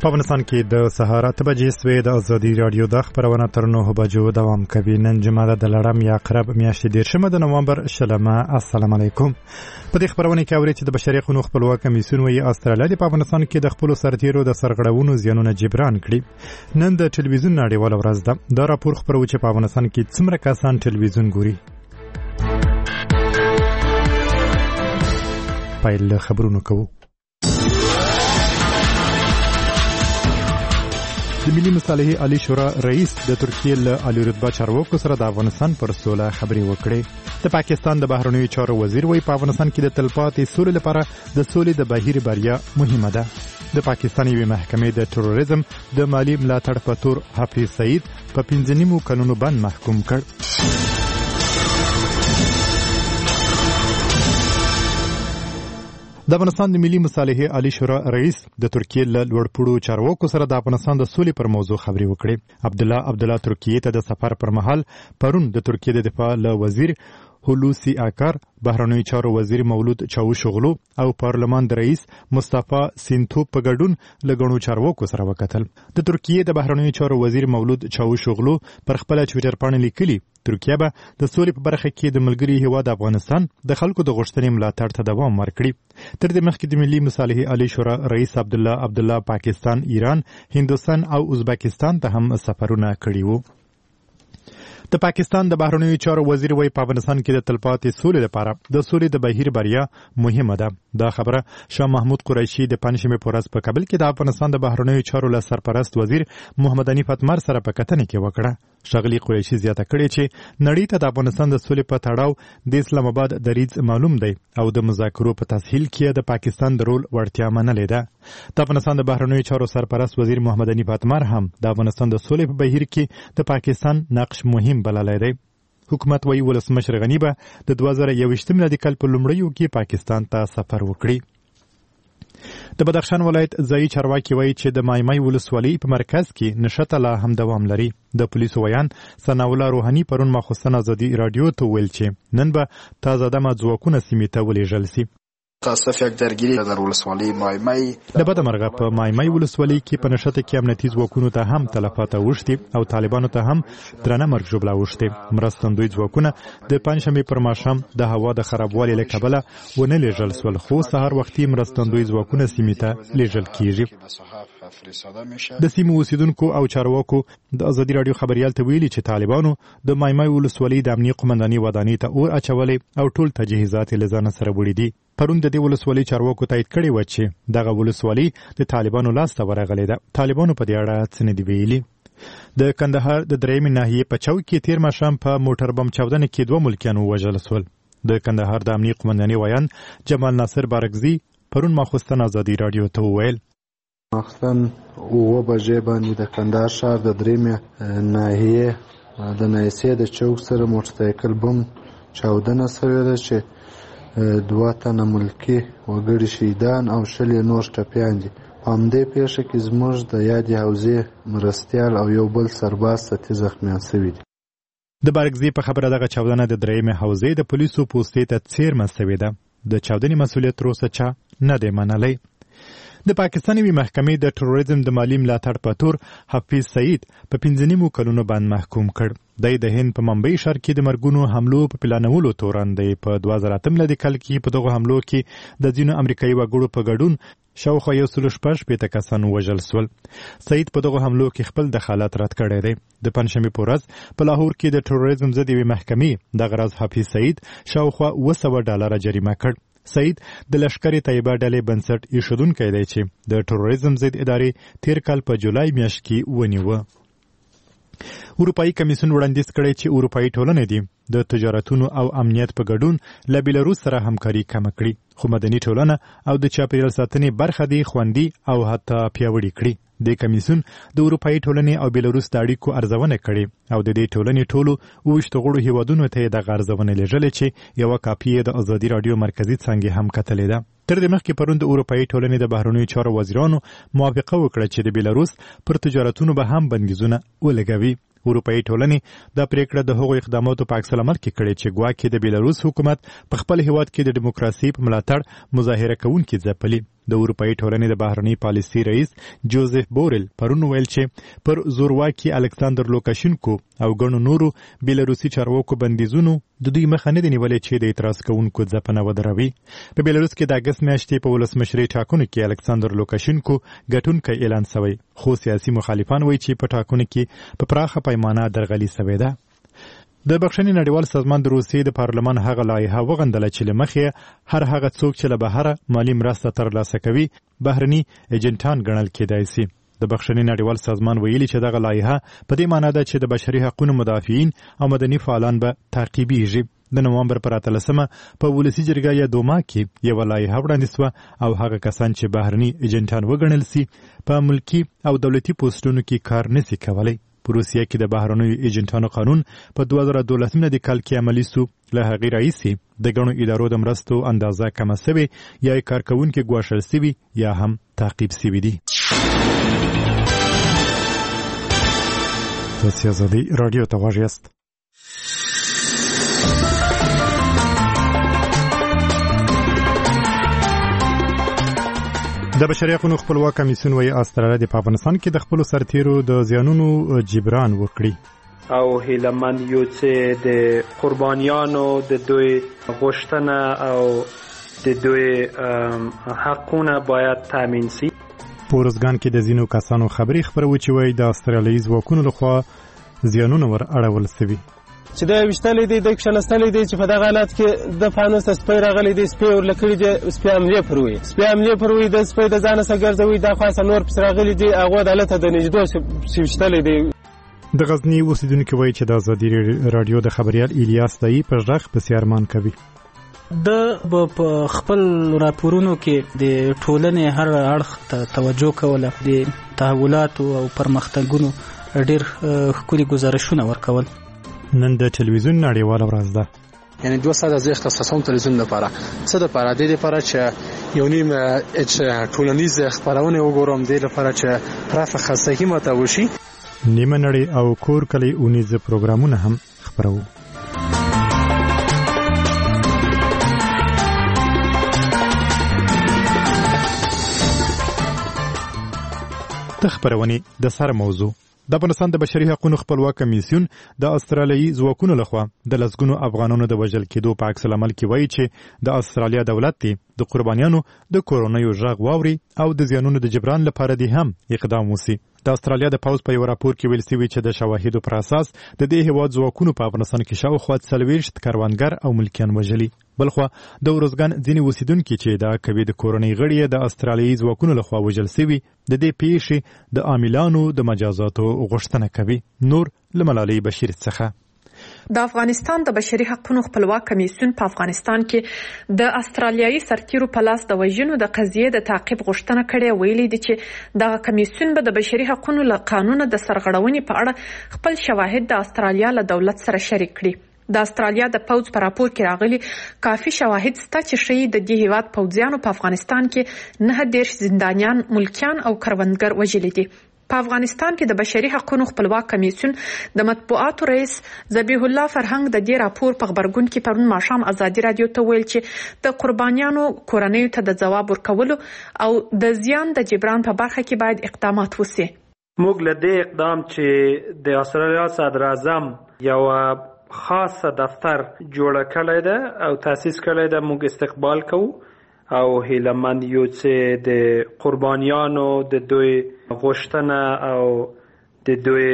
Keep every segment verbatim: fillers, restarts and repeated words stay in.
په افغانستان کې د سهار اته بجې سوې د ازادي راډیو د خپرونه تر نهه بجو دوام کوي. نن جمعه د لړم یا عقرب میاشتې دېرشمه د نومبر شلمه. السلام علیکم. په دې خپرونه کې اورئ چې د بشري حقوقو خپلواک کمیسیون وايي استرالیا په افغانستان کې د خپلو سرتیرو د سرغړونو زیانونه جبران کړي. نن د ټلویزیون نړیواله ورځ ده. دا راپور خپروي چې په افغانستان کې څومره کسان ټلویزیون ګوري. پایل خبرونه کوو. د ملي مصالحې عالی شورا رئیس د ترکیې له عالی رتبه چارواکو سره د افغانستان پر سوله خبرې وکړې. د پاکستان د بهرنیو چارو وزیر وايي په افغانستان کې د تلپاتې سولې لپاره د سولې د بهیر بریا مهمه ده. د پاکستان یوې محکمې د تروریزم د مالی ملاتړ په تور حفیظ سعید په پنځه نیمو کلونو بند محکوم کړ. د افغانستان د ملي مصالحې عالی شورا رئیس د ترکیې له لوړپوړو چارواکو سره د افغانستان د سولې پر موضوع خبرې وکړې. عبدالله عبدالله ترکیې ته د سفر پر مهال پرون د ترکیې د دفاع له وزیر هولوسی آکار، بهرنیو چارو وزیر مولود چاوشوغلو او پارلمان د رئیس مصطفی سینتوپ په ګډون له ګڼو چارواکو سره وکتل. د ترکیې د بهرنیو چارو وزیر مولود چاوشوغلو پر خپل ټویټر باندې لیکلي ترکیه به د سولې په برخه کې د ملګري هیواد افغانستان د خلکو د غوښتنې ملاتړ ته دوام ورکړي. تر دې مخکې د ملي مصالحې عالی شورا رئیس عبدالله عبدالله پاکستان، ایران، هندوستان او ازبکستان ته هم سفرونه کړي وو. د پاکستان د بهرنیو چارو وزیر وايي په افغانستان کې د تلپاتې سولې لپاره د سولې د بهیر بریا مهمه ده. دا خبره شاه محمود قریشي د پنځمې په ورځ په کابل کې د افغانستان د بهرنیو چارو له سرپرست وزیر محمد حنیف اتمر سره په کتنه کې وکړه. ښاغلي قریشي زیاته کړې چې نړۍ ته د افغانستان د سولې په تړاو د اسلام آباد دریځ معلوم دی او د مذاکرو په تسهیل کې د پاکستان د رول وړتیا منلې ده. د افغانستان د بهرنیو چارو سرپرست وزیر محمد حنیف اتمر هم د افغانستان د سولې په بهیر کې د پاکستان نقش مهم بللی دی. حکومت وايي ولسمشر غني به د دوه زره یوویشتم میلادي کال په لومړیو کې پاکستان ته سفر وکړي. د بدخشان ولایت ځایي چارواکي وايي چې د مایمای ولسوالۍ په مرکز کې نښته لا هم دوام لري. د پولیسو ویان ثناءالله روحاني پرون ماخوستن ازادي راډیو ته ویل چې نن به تازه دمه ځواکونه سیمې ته ولېږل سي. تاسف یک درگیری در ولسوالی مایمای د بده مرغه په مایمای ولسوالۍ کې په نښته کې امنیتي ځواکونو ته هم تلفات اوښتي او طالبانو ته هم درنه مرګ ژوبله اوښتې. مرستندوی ځواکونه د پنجشنبې پر ماښام د هوا د خرابوالي له کبله ونه لیږل سول، خو سهار وختي مرستندوی ځواکونه سیمې ته لیږل کیږي. د سیمې اوسیدونکو او چارواکو د ازادي راډیو خبریال ته ویلي چې طالبانو د مایمای ولسوالۍ د امنیه قومندانۍ ودانۍ ته اور اچولې او ټول تجهیزات یې له ځانه سره وړي دي. پرون د دې ولسوالۍ چارواکو تایید کړی و چې دغه ولسوالۍ د طالبانو لاس ته ورغلې ده. طالبانو په دې اړه څه نه دي ویلي. د کندهار د درېیمې ناحیې په چوک کې تیر ماښام په موټر بم چاودنه کې دوه ملکیان ووژل سول. د کندهار د امنیه قومندانۍ ویان جمال ناصر بارکزي پرون ماخوستن ازادي راډیو ته وویل ماخوستن اوه بجې باندې د کندهار ښار د درېیمې ناحیې د نایسې د چوک سره موټرسایکل بم چاودنه سوې ده چې دوه تنه ملکي وګړي شهیدان او شل نور ټپیان دي. په همدې پیښه کې زموږ د یادې حوزې مرستیال او یو بل سرباز سطحي زخمیان سوي دي. د بارکزي په خبره دغه چاودنه د درېیمې حوزې د پولیسو پوستې ته څیرمه سوې ده. د چاودنې مسؤلیت تر اوسه چا نه دی منلی. د پاکستان یوې محکمې د تروریزم د مالی ملاتړ په تور حفیظ سعید په پنځه نیمو کلونو باندې محکوم کړ. دی د هند په ممبئی ښار کې د مرګونو حملو په پلانولو تورن دی. په دوه زره اته میلادي کال کې په دغو حملو کې د ځینو امریکایي وګړو په ګډون شاوخوا یو سل شپږ شپېته کسان ووژل سول. سعید په دغو حملو کې خپل دخالت رد کړی دی. د پنجشنبې په ورځ په لاهور کې د تروریزم ضد یوې محکمې دغه راز حفیظ سعید شاوخوا اوه سوه ډالره جریمه کړ. سعید د لشکر طیبه ډلې بنسټ ایښودونکی دی چې د تروریزم ضد ادارې تیر کال په جولای میاشت کې ونیوه. اروپایي کمیسیون وړاندیز کړی چې اروپایي ټولنې دي د تجارتونو او امنیت په ګډون له بیلاروس سره همکاري کمه کړي، خو مدني ټولنه او د چاپیریال ساتنې برخه دي خوندي او حتی پیاوړي کړي. د کمیسیون د اروپایي ټولنې او بیلاروس د اړیکو ارزونه کړې او د دې ټولنې ټولو اوویشت غړو هیوادونو ته یې دغه ارزونه لیږلې چې یوه کاپي یې د ازادي راډیو مرکزي څانګې هم کتلې ده. تر دې مخکې پرون د اروپایي ټولنې د بهرنیو چارو وزیرانو موافقه وکړه چې د بیلاروس پر تجارتونو به هم بندیزونه ولګوي. اروپایي ټولنې دا پریکړه د هغو اقداماتو په عکس العمل کې کړې چې ګواکې د بیلاروس حکومت په خپل هیواد کې د دیموکراسي په ملاتړ مظاهره کوونکي ځپلي. د اروپאי ټولنې د بهرنۍ پالیسي رئیس جوزف بورل پرون ویل چې پر زورواکي الکساندر لوکاشینکو او ګڼو نورو بیلاروسي چارواکو بندیزونو د دوی مخه نه دی نیولې چې د اعتراض کوونکو ځپنه ودروي. په بیلاروس کې د اګست میاشتې په ولسمشرۍ ټاکنو کې الکساندر لوکاشینکو ګټونکی اعلان شوی، خو سیاسي مخالفان وایي چې په ټاکنو کې په پراخه پیمانه درغلي شوې ده. د بخښنې نړیوال سازمان د روسیې د پارلمان هغه لایحه وغندله چې له مخې هر هغه څوک چې له بهره مالي مرسته ترلاسه کوي بهرني ایجنټان ګڼل کېدای شي. د بخښنې نړیوال سازمان ویلي چې دغه لایحه په دې معنی ده چې د بشري حقوقو مدافعین او مدني فعالان به تعقیبیږي. د نومبر پر اتلسمه په ولسي جرګه یا دوما کې یوه لایحه وړاندې سوه او هغه کسان چې بهرني ایجنټان وګڼل سي په ملکي او دولتي پوسټونو کې کار نسي کولی. په روسیه کې د بهرنیو ایجنټانو قانون په دوه زره دولسم د کال کې عملي سو. له هغې راهیسې د ګڼو ادارو د مرستو اندازه کمه سوې یا یې کارکوونکي ګواښل سوي یا هم تعقیب سوي دي. تاسې ازادي راډیو ته غوږ یاست. د بشري حقوقو خپلواک کمیسیون وايي استرالیا د افغانستان کې د خپلو سرتیرو د زیانونو جبران وکړي او هیلمند یو چې د قربانیانو د دوی غوښتنه او د دوی حقونه باید تامین شي. په ارزګان کې د ځینو کسانو خبرې خپروي چې وايي د استرالیایي ځواکونو لخوا زیانونه ور اړول شوي چې دا وشتلې دی د کښنستلې دی چې په دغه حالت کې د فانوس سپی راغلی دی سپی ورلکړي دی سپی حملې پروي سپی حملې پروي د سپی د ځان سره ګرځوي دا خاصه نور پس راغلی دی هغه عدالت د نجدو چې وشتلې دی. د غزنی اوسیدونکو وایي چې د ازادي راډیو د خبريال الیاس دای پر ځخ په سیارمان کوي. د په خپل راپورونو کې د ټولنې هر اړخ ته توجه کوله، د تحولات او پرمختګونو ډېر ښکلي ګزارشونه ورکول. نن د ټلویزیون نړیواله ورځ ده، یعنی دوه ساعته زه اختصاصوم ټلویزیون لپاره. څه لپاره؟ د دې لپاره چې یو نیم ټولنیز خبرونه وګورم، د دې لپاره چې پراخه خصوصي ماته وشي. نیمه نړۍ او کور کلی اونیز پروګرامونه هم خبرو. د خبرونې د سر موضوع د افغانستان د بشري حقوقو خپلواک کمیسیون د استرالیایي ځواکونو لخوا د لسګونو افغانانو د وژل کېدو په عکس العمل کې وایي چې د استرالیا دولت دی د قربانیانو د کورونیو ژغ واوري او د زیانونو د جبران لپاره دی هم اقدام وسی. د استرالیا د پوز په یو راپور کې ویل شوی چې د شواهدو پر اساس د دې هیواد ځواکونو په افغانستان کې شاوخوا څلوېښت کروندګر او ملکیان وژلي. بلخوا د ورزګان ځینې اوسیدونکي چې د کوي د کورنۍ غړي د استرالیایي ځواکونو لخوا وژل شوي د دې پیښې د عاملانو د مجازاتو غوښتنه کوي. نور له ملالۍ بشیر څخه. د افغانستان د بشري حقوقو خپلواک کمیسیون په افغانستان کې د استرالیایي سرتیرو په لاس د وژنو د قضیې د تعقیب غوښتنه کړې. ویلي دي چې د کمیسیون به د بشري حقوقو له قانون د سرغړونې په اړه خپل شواهد د استرالیا له دولت سره شریک کړي. د استرالیا د پوز په راپور کې راغلي کافي شواهد شته چې ښیي د دې هیواد پوځیانو په افغانستان کې نه دېرش زندانیان، ملکیان او کروندګر وژلي دي. په افغانستان کې د بشري حقوقو خپلواک کمیسیون د مطبوعاتو رئیس ذبیح الله فرهنګ د دې راپور په خبرګون کې پرون ماښام ازادي رادیو ته ویل چې د قربانیانو کورنیو ته د ځواب ورکولو او د زیان د جبران په برخه کې باید اقدامات وشي. موږ له دې اقدام چې د استرالیا صدر اعظم یو خاصه دفتر جوړ کړی ده او تاسیس کړی ده موږ استقبال کوو او هیلمند یو چې د قربانیانو د دوی غوښتنه او د دوی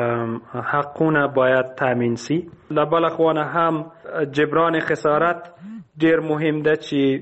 حقونه باید تامین شي. له بله خوا هم جبران خسارت ډیر مهم ده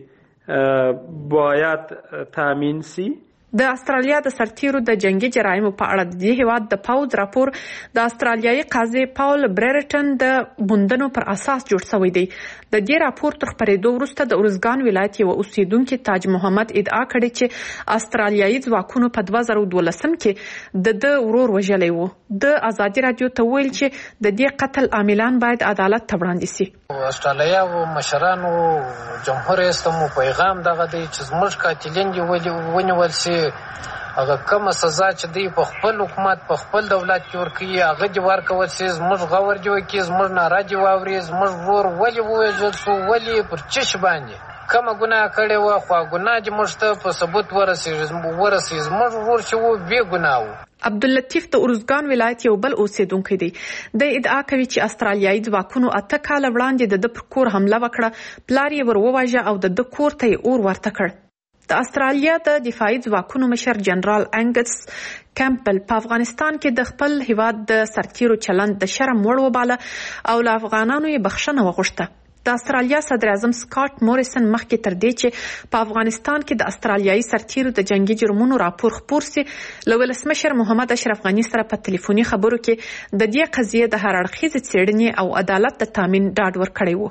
چې باید تامین شي. د استرالیا د سرتیرو د جنگي جرایمو په اړه د دې هیواد د پوز راپور د استرالیایي قاضي پاول برریټن د موندنو پر اساس جوړ شوی دی. د دې راپور تر خپرېدو وروسته د ارزګان ولایت یو اوسیدونکي تاج محمد ادعا کړې چې استرالیایي ځواکونو په دوه زره دولسم کې د د ورور وژلی و. د ازادي رادیو ته ویل چې د دې قتل عاملان باید عدالت ته وړاندې شي. استرالیا او مشرانو جمهور رئیس ته مو پیغام دغه دی چې زموږ قاتلین دي ونیول شي، هغه کومه سزا چې دی په خپل حکومت په خپل دولت کې ورکوي هغه دې ورکول شي. زموږ غور دې وکړي، زموږ ناره دې واوري، زموږ ورور ولې ووژل شو، ولې پر چش باندې کومه ګناه کړې وه خو ګناه چې موږ ته په ثبوت ورسېږي موږ ورشو بې ګناه وو. عبداللطیف د ارزګان ولایت یو بل اوسیدونکی دی. د ادعا کوي چې استرالیایي ځواکونو اته کاله وړاندې د ده پر کور حمله وکړه، پلار یې ور وواژه او د ده کور ته یې اور ورته کړ. د استرالیا د دفاعي ځواکونو مشر جنرال انګس کیمپل په افغانستان کې د خپل هیواد د سرتیرو چلند د شرم وړ وباله او له افغانانو یې بخښنه وغوښته. د استرالیا صدر اعظم سکاټ موریسن مخکې تر دې چې په افغانستان کې د استرالیایي سرتیرو د جنگي جرمونو راپور خپور سي، له ولسمشر محمد اشرف غني سره په ټلیفوني خبرو کې د دې قضیې د هر اړخیزې څېړنې او عدالت د تامین ډاډ ورکړی و.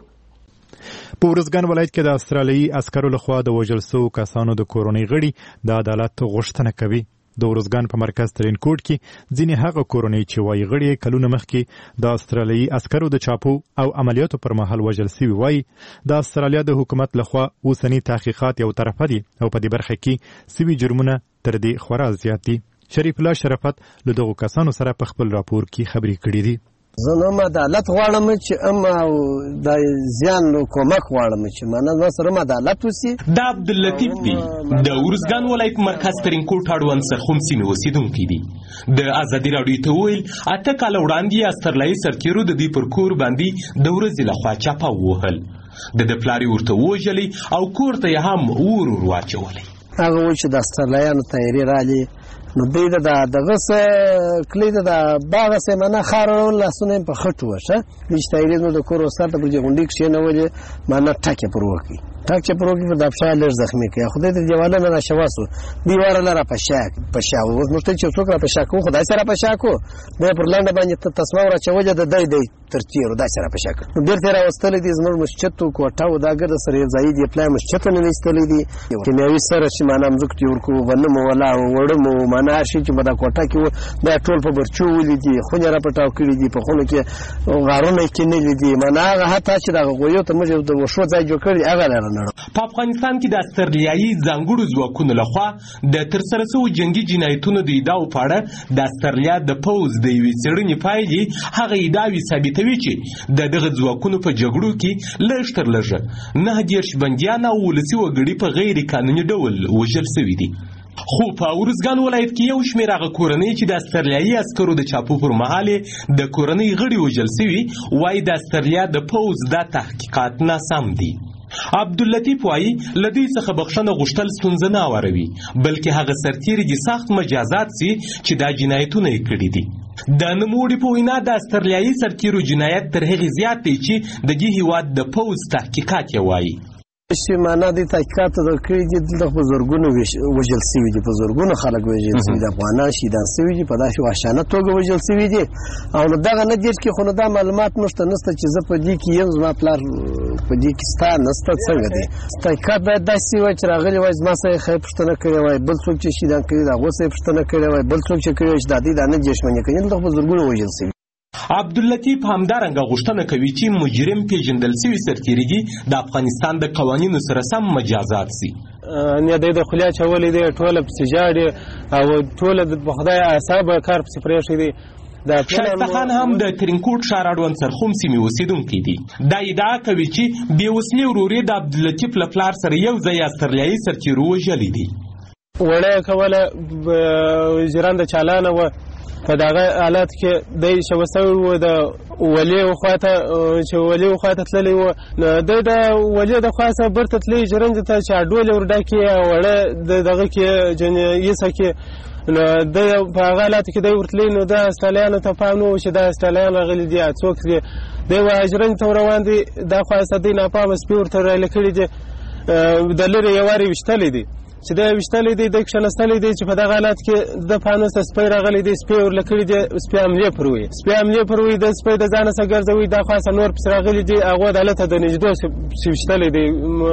په ورزګان ولایت کې د استرالیایي عسکرو لخوا د وژل شوو کسانو د کورنۍ غړي د عدالت غوښتنه کوي. د ورزګان په مرکز ترینکوټ کې ځینې هغه کورنۍ چې وایي غړي کلونه مخکې د استرالیایي عسکرو د چاپو او عملیاتو پر مهال وژل شوي وایي د استرالیا د حکومت لخوا اوسني تحقیقات یو طرفه دي او په دې برخه کې سوي جرمونه تر دې خورا زیات دي. شریف الله شرافت له دغو کسانو سره په خپل راپور کې خبرې کړې دي. زه نو عدالت غواړم چې اما د زیان نو کومک غواړم چې معنا زما سره عدالت وسی. د عبداللطیف دی د ورزګان ولایت مرکز ترینکوټ اړوند سرخوم سیمې اوسیدونکی دی. د ازادي راډیو ته ویل اته کاله وړاندې استرالایي سرتیرو د دې پر کور باندې د ورځې لخوا چاپه ووهل، د د پلار ورته وژلی او کور ته یې هم اور ور واچولی. هغه وایي چې د استرالیانو تیاري راغلي نو دوی د دغه څه کلی د باغ څه معنا خارول لاسونه په خټو وشه چې تیاري نو د کور وسط په غونډې کې نه ولې معنا ټاکه پر وکی ټاکه پر وکی په دپښه لږ زخمی کوي خدای دې دیواله نه شواسو دیواره لره په شاک په شاو اوس نو ته چې څوک را په شاکو خدای سره په شاکو د پر لاندې باندې تسمه را چوجه د دای دی ترتیرو دا سره په شاک نو ډیر تر واستل دي زموږ مسچتو کوټه او دا ګر سره ځای دی پلان مسچته نه نستل دي کیمیاوي سره چې معنا مزکتی ورکو ونمو ولا وړمو معنا شي چې بدا کوټه کې دا ټول په برچو ولیدي خو نه را پټاو کړی دي په خونه کې غارونه کې نه لیدي معنا هغه حتی چې دا غویو ته موږ د وشو ځای جوړ کړی هغه لرنه. په افغانستان کې د استرالیایي ځانګړو ځواکونو لخوا د ترسره شوو جنگي جنایتونو د ادعاو په اړه د استرالیا د پوځ د یوې څېړنې پایلې هغه ادعاوې ثابتوي چې د دغه ځواکونو په جګړو کې لږ تر لږه نهه دېرش بندیان او ولسي وګړي په غیر قانوني ډول وژل شوي دي. خو په ورزګان ولایت کې یو شمېر هغه کورنۍ چې د استرالیایي عسکرو د چاپو پر مهال د کورنۍ غړي وژل شوي وایي د استرالیا د پوځ دا تحقیقات ناسم دي. عبداللطیف وایي له دوی څخه بخښنه غوښتل ستونزه نه اوروي بلکې هغه سرتیري دي سخت مجازات سي چې دا جنایتونه یې کړي دي. د نوموړي په وینا د استرالیایي سرتیرو جنایت تر هغې زیات دی چې د دې هېواد د پوځ تحقیقات یې وایي. چې معنا د تحقیقات د کړي دي د بزرګونو وژل شوي دي، بزرګونو خلک وژل شوي دي، افغانان شهیدان شوي دي، په داسې وحشانه توګه وژل شوي دي. او نو دغه نه دېرش کې خو نو دا معلومات نشته نشته چې زه په دې کې یم زما پلار په دې کې ستا نشته څنګه دی. تحقیقات باید داسې وای چې راغلي وای زما سره یې پوښتنه کړې وای بل څوک چې شهیدان کړي د هغو سره یې پوښتنه کړې وای بل څوک چې کړي وای چې دا دوی دا نه جشمنې کوي دلته بزرګونو وژل شوي. عبداللطیف همدارنګه غوښتنه کوي چې مجرم پیژندل شوي سرتیري دي د افغانستان د قوانینو سره سم مجازات شي. نه دی د خولیا چولې دی ټوله پسې ژاړي او ټوله د خدای اعصاب کار پسې پرېښی دی. شایسته خان هم د ترینکوټ ښار اړوند سرخوم سیمې اوسیدونکی دی. دا ادعا کوي چې بې وسلې ورور یې د عبداللطیف له پلار سره یو ځای استرالیایي سرتیرو وژلی دي. وړه یې کوله ژرنده چالانه وه په دغه حالت کې دی شوه سوی و د ولي خواته چې ولي خواته تللی و نو دی د ولي د خوا څخه برته تللی ژرندې ته چې ډولې ورډکې وړه د دغه کې یسه کې نو دی په هغه حالت کې دی ورتلی نو د استرالیانو ته پام نه و چې دا استرالیان راغلي دي څوک دي دی و ژرندې ته روان دي دا خوا څخه دی ناپامه سپي ورته رایله کړي دي د لرې یو وارې ویشتلی دي چې دا ویشتلی دی دی کښېنستلی دی چې په دغه حالت کې د پانوس ته سپی راغلی دی سپی ورله کړي دي سپي حملې پر وي سپي حملې پر وي د سپی د ځانه څخه ګرځوي دا خوا څخه نور پسې راغلي دي هغو د هلته د نجدو چې ویشتلی دی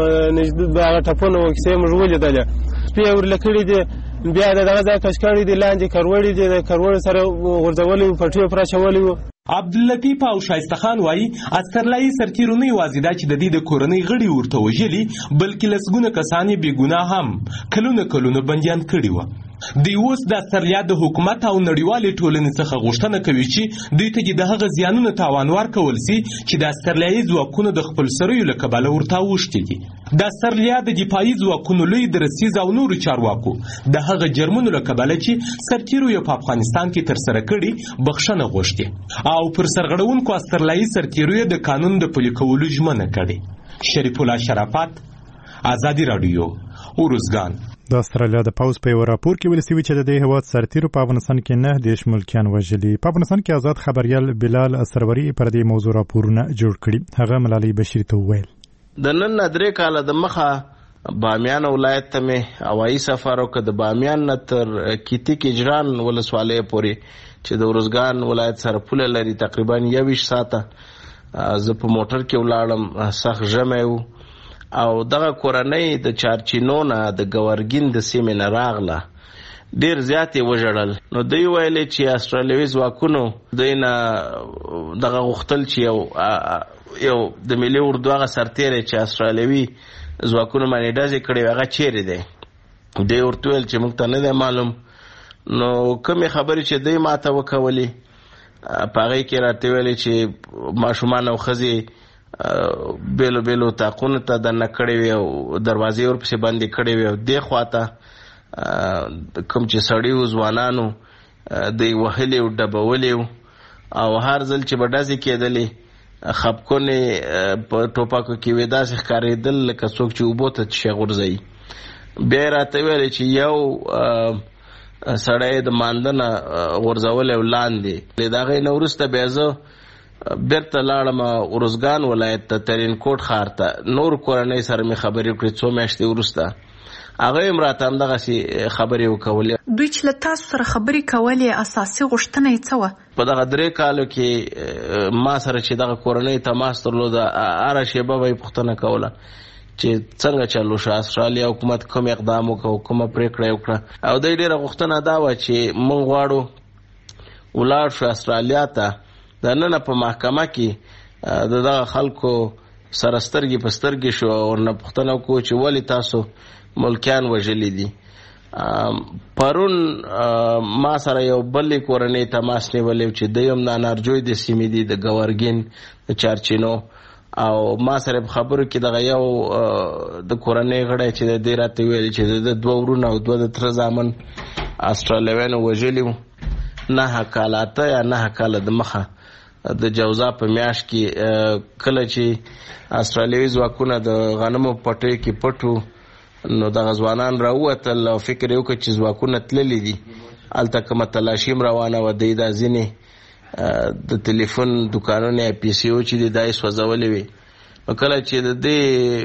هغه ټپونه و کیسې موږ ولیدلې سپي یې ورله کړي دي بیا د دغه ځای کش کړي دي لاندې کروړي دي د کروړو سره غورځولی و پټیو پرې اچولی و. عبداللطیف او شایسته خان وایي استرالایي سرتیرو نه یوازې دا چې د دې د کورنۍ غړي ورته وژلي بلکې لسګونه کسان یې بې ګناه هم کلونه کلونه بندیان کړي وه. دی اوس د استرالیا د حکومت او نړیوالې ټولنې څخه غوښتنه کوي چې دوی ته د هغه زیانونو تاوان ورکول سي چې د استرالیایي ځواکونو د خپل سرویو له کبله ورته اوښتي دي. د استرالیا د دفاعي ځواکونو لوی درسیز او نورو چارواکو د هغه جرمونو له کبله چې سرتیرویو په افغانستان کې ترسره کړي بخښنه غوښتې او پر سرغړونکو استرالایي سرتیرویو د قانون د پلي کولو ژمنه کړې. شریف الله شرافت، آزادي راډیو، اروزګان. د استرالیا د پوز په یو راپور کې ویل شوی چې د دې هیواد سرتیرو په افغانستان کې نه دیش ملکیان وژلي. په افغانستان کې آزاد خبریال بلال سروري پر دې موضوع راپورونه جوړ کړي. هغه ملالۍ بشیر ته وویل د نن درې کاله د مخه بامیان ولایت ته مې هوایي سفر وکړ، د بامیان نه تر کیتی کجران ولسوالۍ پورې چې د اروزګان ولایت سره پوله لري تقریبا یویشت ساعته زه په موټر کې ولاړم. سخت ژمی و او دغه کورنۍ د چارچینو نه د ګورګین د سیمې نه راغله، ډېر زیات یې وژړل. نو دوی ویلې چې استرالیوي ځواکونو دوی نه دغه غوښتل چې یو یو د ملي اردو هغه سرتیری چې استرالیوي ځواکونو باندې ډزې کړې هغه چیرې دی. دوی ورته ویل چې موږ ته نه دی معلوم. نو کومې خبرې چې دوی ماته وکولې په هغې کې راته ویلې چې ماشومان او ښځې بیلو بیلو تاقونو ته دننه کړې وي او دروازې ورپسې بندې کړې وي او دې خواته کوم چې سړي وو ځوانانو دوی وهلي وو ډبولي وو او هر ځل چې به ډزې کېدلې خپکونې په ټوپکو کې وې داسې ښکارېدل لکه څوک چې اوبو ته شی غورځوي. بیا یې راته ویلې چې یو سړی د مانده نه غورځولی و لاندې. د هغې نه وروسته بیا زه بیرته لاړم اروزګان ولایت ته ترینکوټ ښار ته. نور کورنۍ سره مې خبرې وکړې څو میاشتې وروسته هغه یې هم راته همدغسې خبرې وکولې. دوی چې له تاسو سره خبرې کولې اساسي غوښتنه یې څه وه؟ په دغه درې کالو کې ما سره چې دغه کورنۍ تماس درلوده هره شیبه به یې پوښتنه کوله چې څنګه چلو شو، استرالیا حکومت کوم اقدام وکړو، کومه پرېکړه یې وکړه. او دوی ډېره غوښتنه دا وه چې موږ غواړو ولاړ شو استرالیا ته. د نن په محکمه کې د دغه خلکو سره سترګې په سترګې شو او ورنه پوښتنه وکړو چې ولې تاسو ملکیان وژلي دي. پرون ما سره یو بلې کورنۍ تماس نیولی چې دوی هم د انارجوی د سیمې دي د ګورګین د چارچینو او ما سره په خبرو کې دغه یو د کورنۍ غړی چې د دې راته ویلي چې د دوه ورونه او دوه د تره زامن استرالیویانو وژلي وو. نهه کاله اته یا نهه کاله د مخه د جوزا په میاشت کې کله چې استرالیوي ځواکونه د غنمو پټیو کې پټو نو دغه ځوانان راووتل او فکر یې وکړ چې ځواکونه تللي دي. هلته کومه تلاشي هم روانه وه. دوی دا ځینې د تلیفون دوکانونه یا پیسې و چې دي دا یې سوځولې وې. نو کله چې د دې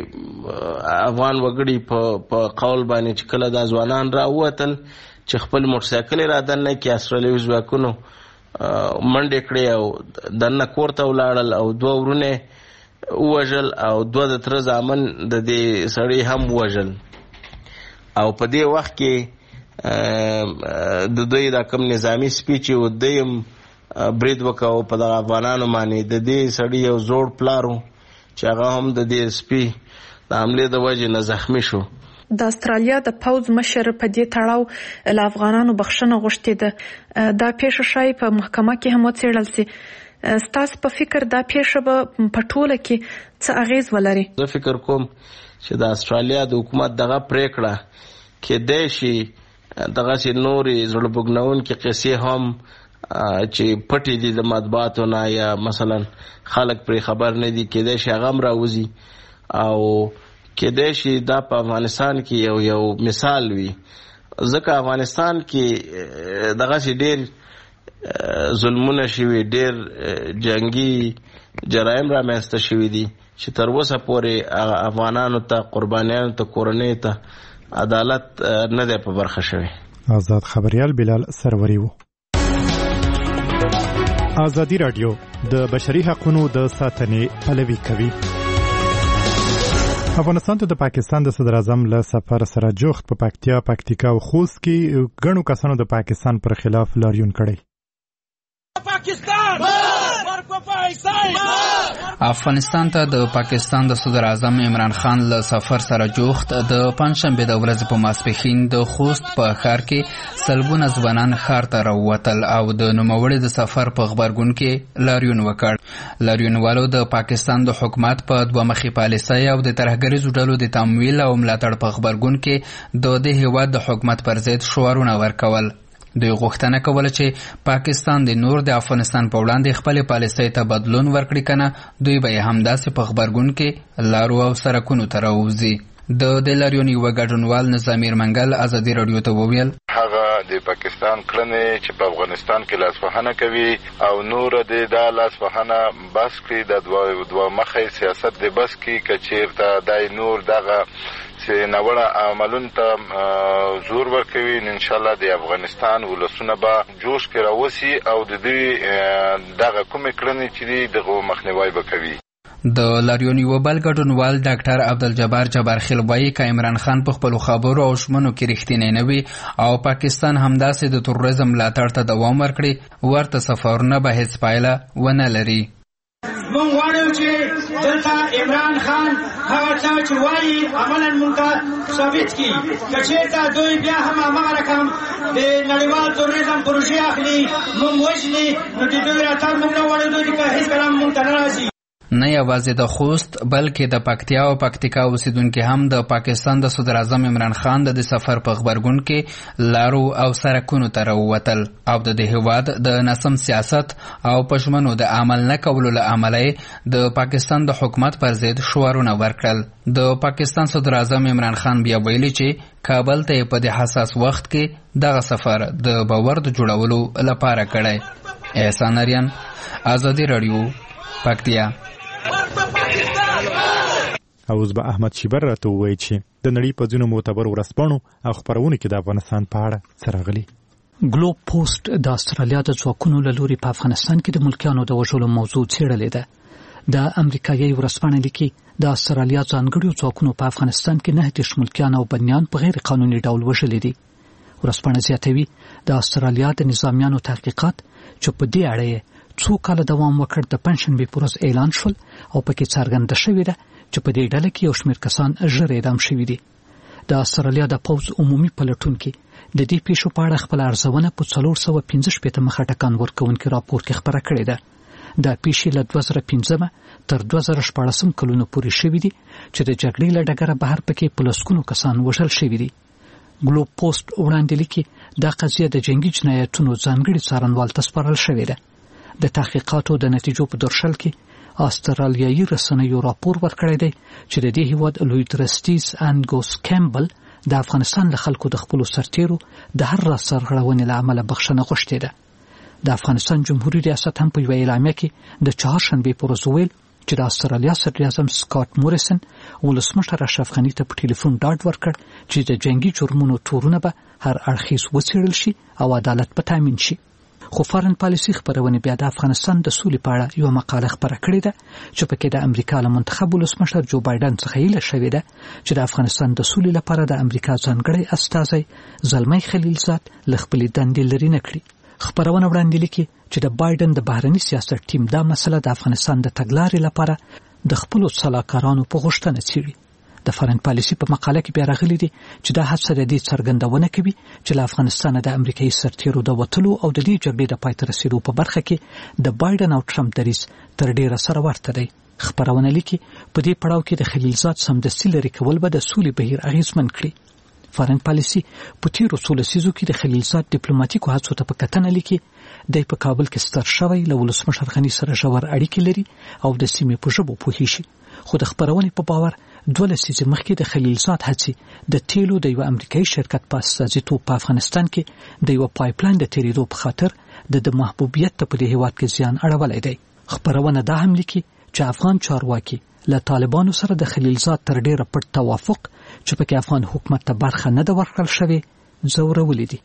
افغان وګړي په قول باندې چې کله دا ځوانان راووتل چې خپل موټرسایکل یې را دننه کې استرالیوي ځواکونو منډې کړې او دننه کور ته ولاړل او دوه ورونه ووژل او دوه د تره زامن د دې سړي هم ووژل. او په دې وخت کې د دوی دا کوم نظامي سپي چې و دوی هم برید وکړو په دغه افغانانو باندې. د دې سړي یو زوړ پلار و چې هغه هم د دې سپي د حملې د وجې نه زخمي شو. د استرالیا د پوز مشر په دې تړاو له افغانانو بخښنه غوښتې ده. دا پیښه شای په محکمه کې هم وڅېړل سي. ستاسو په فکر دا پیښه به په ټوله کې څه اغیز ولري؟ زه فکر کوم چې د استرالیا د حکومت دغه پریکړه کېدای شي دغسې نورې زړه بوږنونکې قصې هم چې پټې دي د مطبوعاتو نه یا مثلا خلک پرې خبر نه دي کېدای شي هغه هم راوځي او کېدای شي دا په افغانستان کې یو یو مثال وي. ځکه افغانستان کې دغسې ډېر ظلمونه شوي، ډېر جنگي جرایم رامنځته شوي دي چې تر اوسه پورې افغانانو ته، قربانیانو ته، کورنیو ته عدالت نه دی په برخه شوی. آزاد خبریال بلال سروري وو. آزادي راډیو د بشري حقوقو د ساتنې پلوي کوي. افغانستان ته د پاکستان د صدر اعظم له سفر سره جوخت په پکتیا، پکتیکا او خوست کې ګڼو کسانو د پاکستان پر خلاف لاریون کړی. پاکستان افغانستان ته د پاکستان د صدر اعظم عمران خان له سفر سره جوخت د پنځشنبه د ورځې په ماسپښین د خوست په ښار کې سلګونه ځوانان ښار ته راووتل او د نوموړي د سفر په غبرګون کې لاریون وکړ. لاریونوالو د پاکستان د حکومت په دوه مخې پالیسۍ او د ترهګریزو ډلو د تمویل او ملاتړ په غبرګون کې د دې هیواد د حکومت پر ضد شعارونه ورکول. دوی غوښتنه کوله چې پاکستان د نور د افغانستان په وړاندې خپل پالیسۍ ته بدلون ورکړي کنه دوی به همداسې په غبرګون کې لارو او سرکونو ته راووځي. د د لاریون یو ګډونوال نظامیر منګل ازادي رادیو ته وویل هغه د پاکستان کړنې چې په افغانستان کې لاسوهنه کوي او نور د دا لاسوهنه بس کړي د دوه دوه مخې سیاست د بس کې کچیرته دای نور دغه چې نوړه عملونو ته زور ورکوي. ان شاء الله د افغانستان ولسونه به جوش کې راوسی او د دې دغه کومې کړنې چې دغه مخنیوي وکوي. د لاریون یو بل ګډونوال ډاکټر عبدالجبار جبارخیل وایي که عمران خان په خپلو خبرو او ژمنو کې رښتینی نه وي او پاکستان همداسې د تروریزم ملاتړ ته دوام ورکړي ورته سفرونه به هیڅ پایله ونه لري. مونږ غواړو چې دلته عمران خان هغه څه چې وایي عملاً مونږ ته ثابت کړي. که چېرته دوی بیا هم هماغه رقم د نړیوال تروریزم پروژې اخلي مونږ وژني نو د دوی راتګ مونږ نه غواړو دوی که هېڅکله مونږ ته نه راځي. نه یوازې د خوست بلکې د پکتیا او پکتیکا اوسیدونکي هم د پاکستان د صدر اعظم عمران خان د سفر په غبرګون کې لارو او سرکونو ته راووتل او د دې هیواد د ناسم سیاست او پښمنو د عمل نه کولو له امله د پاکستان د حکومت پر ضد شعارونه ورکړل. د پاکستان صدر اعظم عمران خان بیا ویلي چې کابل ته په دې حساس وخت کې دغه سفر د باور د جوړولو لپاره کړی. احسان اریان ازادي رادیو پکتیا. او اوس به احمد شیبر راته ووایي چې د نړۍ په ځینو معتبرو ورځپاڼو او خپرونو کې د افغانستان په اړه څه راغلي. ګلوب پوسټ د استرالیا د ځواکونو له لوري په افغانستان کې د ملکیانو د وژلو موضوع څېړلې ده. د امریکایي ورځپاڼې لیکي د استرالیا ځانګړو ځواکونو په افغانستان کې نه دېرش ملکیان او بندیان په غیر قانوني ډول وژلي دي. ورځپاڼه زیاتوي د استرالیا د نظامیانو تحقیقات چې په دې اړه څو کاله دوام وکړ د پنځشنبې په ورځ اعلان شول او پکې څرګنده شوې ده چې په دې ډله کې یو شمېر کسان ژر اعدام شوي دي. د استرالیا د پوځ عمومي پلټونکي د دې پیښو په اړه خپله ارزونه په څلور سوه پنځه شپېته مخه ټکان ورکوونکي راپور کې خپره کړې ده. دا پیښې له دوه زره پنځمه تر دوه زره شپاړسم کلونو پورې شوي دي چې د جګړې له ډګره بهر پکې په لسګونو کسان وژل شوي دي. ګلوب پوسټ وړاندې لیکي دا قضیه د جنګي جنایتونو ځانګړي څارنوال ته سپارل شوې ده. د تحقیقاتو د نتیجو په درشل کې استرالیایي رسنیو راپور ورکړی دی چې د دې هیواد لوی ترسټیز انګوس کیمبل د افغانستان له خلکو د خپلو سرتیرو د هر راز سرغړونې له امله بخښنه غوښتې ده. د افغانستان جمهوریت ریاست هم په یوه اعلامیه کې د چهارشنبې په ورځ وویل چې د استرالیا صدر اعظم سکاټ موریسن ولسمشر اشرف غني ته په ټلیفون ډاډ ورکړ چې د جنګي جرمونو تورونه به هر اړخیز وڅېړل شي او عدالت به تامین شي. خو فارن پالیسي خپرونې بیا د افغانستان د سولې په اړه یوه مقاله خپره کړې ده چې پکې د امریکا له منتخب ولسمشر جو بایډن څخه هیله شوې ده چې د افغانستان د سولې لپاره د امریکا ځانګړی استازی زلمی خلیلزاد له خپلې دندې لرې نه کړي. خپرونه وړاندې لیکي چې د بایډن د بهرني سیاست ټیم دا مسله د افغانستان د تګلارې لپاره د خپلو سلاکارانو په غوښتنه څېړي. د فارن پالیسي په مقاله کې بیا راغلي دي چې دا هڅه د دې څرګندونه کوي چې له افغانستانه د امریکایي سرتیرو د وتلو او د دې جګړې د پای ته رسېدو په برخه کې د بایډن او ټرمپ دریځ تر ډېره سره ورته دی. خپرونه لیکي په دې پړاو کې د خلیلزاد سمدستي لرې کول به د سولې بهیر اغېزمن کړي. فارن پالیسي په تیرو څو لسیزو کې د خلیلزاد ډیپلوماتیکو هڅو ته په کتنه لیکي دی په کابل کې ستر شوی له ولسمشر غني سره ژور اړیکې لري او د سیمې په ژبو پوهیږي. خو د خپرونې په باور دوه لسیزې مخکې د خلیلزاد هڅې د تیلو د یو امریکایي شرکت په استازیتوب په افغانستان کې د یو پایپلاین د تیریدو په خاطر د د محبوبیت ته په دې هیواد کې زیان اړولی دی. خپرونه دا هم لیکي چې افغان چارواکي له طالبانو سره د خلیلزاد تر ډېره پټ توافق چې پکې افغان حکومت ته برخه نه ده ورکړل شوې ځورولي دي.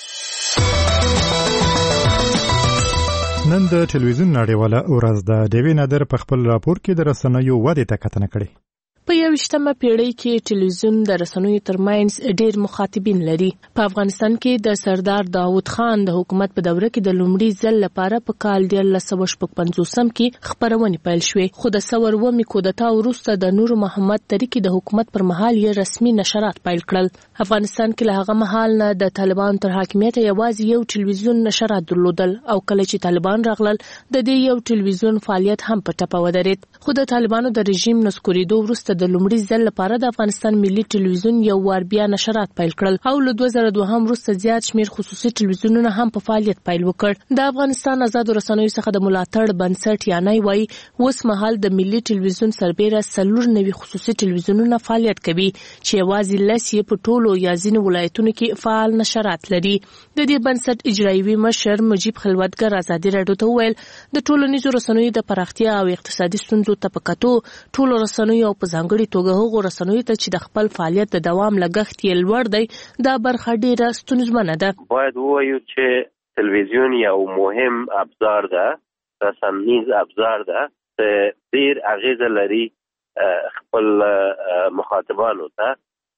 نن د ټلویزیون نړیواله ورځ ده. ډیوی نادر په خپل راپور کې د رسنیو ودې ته کتنه کړې. په یویشتمه پیړۍ کې ټلویزیون د رسنیو ترمنځ ډېر مخاطبین لري. په افغانستان کې د سردار داود خان د حکومت په دوره کې د لومړي ځل لپاره په کال دیارلس سوه شپږ پنځوسم کې خپرونې پیل شوې، خو د څلور اوومې کودتا وروسته د نور محمد تریکی د حکومت پر مهال یې رسمي نشرات پیل کړل. افغانستان کې له هغه مهال نه د طالبان تر حاکمیت یوازې یو ټلویزیون نشرات درلودل او کله چې طالبان راغلل د دې یو ټلویزیون فعالیت هم په ټپه ودرېد. خو د طالبانو د رژیم نسکورېدو وروسته د لومړي ځل لپاره د افغانستان ملي ټلویزیون یو وار بیا نشرات پیل کړل او له دوه زره دوهم وروسته زیات شمېر خصوصي ټلویزیونونه هم په فعالیت پیل وکړ. د افغانستان آزادو رسنیو څخه د ملاتړ بنسټ یانای وایي اوس مهال د ملي ټلویزیون سربیره څلور نوي خصوصي ټلویزیونونه فعالیت کوي چې یوازې لس یې په ټولو یا ځینو ولایتونو کې فعال نشرات لري. د دې بنسټ اجرایوي مشر مجیب خلوتګر ازادي راډیو ته وویل د ټولنیزو رسنیو د پراختیا او اقتصادي ستونزو ته په کتو ټولو رسنیو او په ځانګړي توګه هغو رسنیو ته چې د خپل فعالیت د دوام لګښت یې لوړ دی دا برخه ډیره ستونزمنه ده. باید ووایو چې تلویزیون یو مهم ابزار ده، رسنیز ابزار ده چې ډیر اغیزه لري خپل مخاطبانو ته.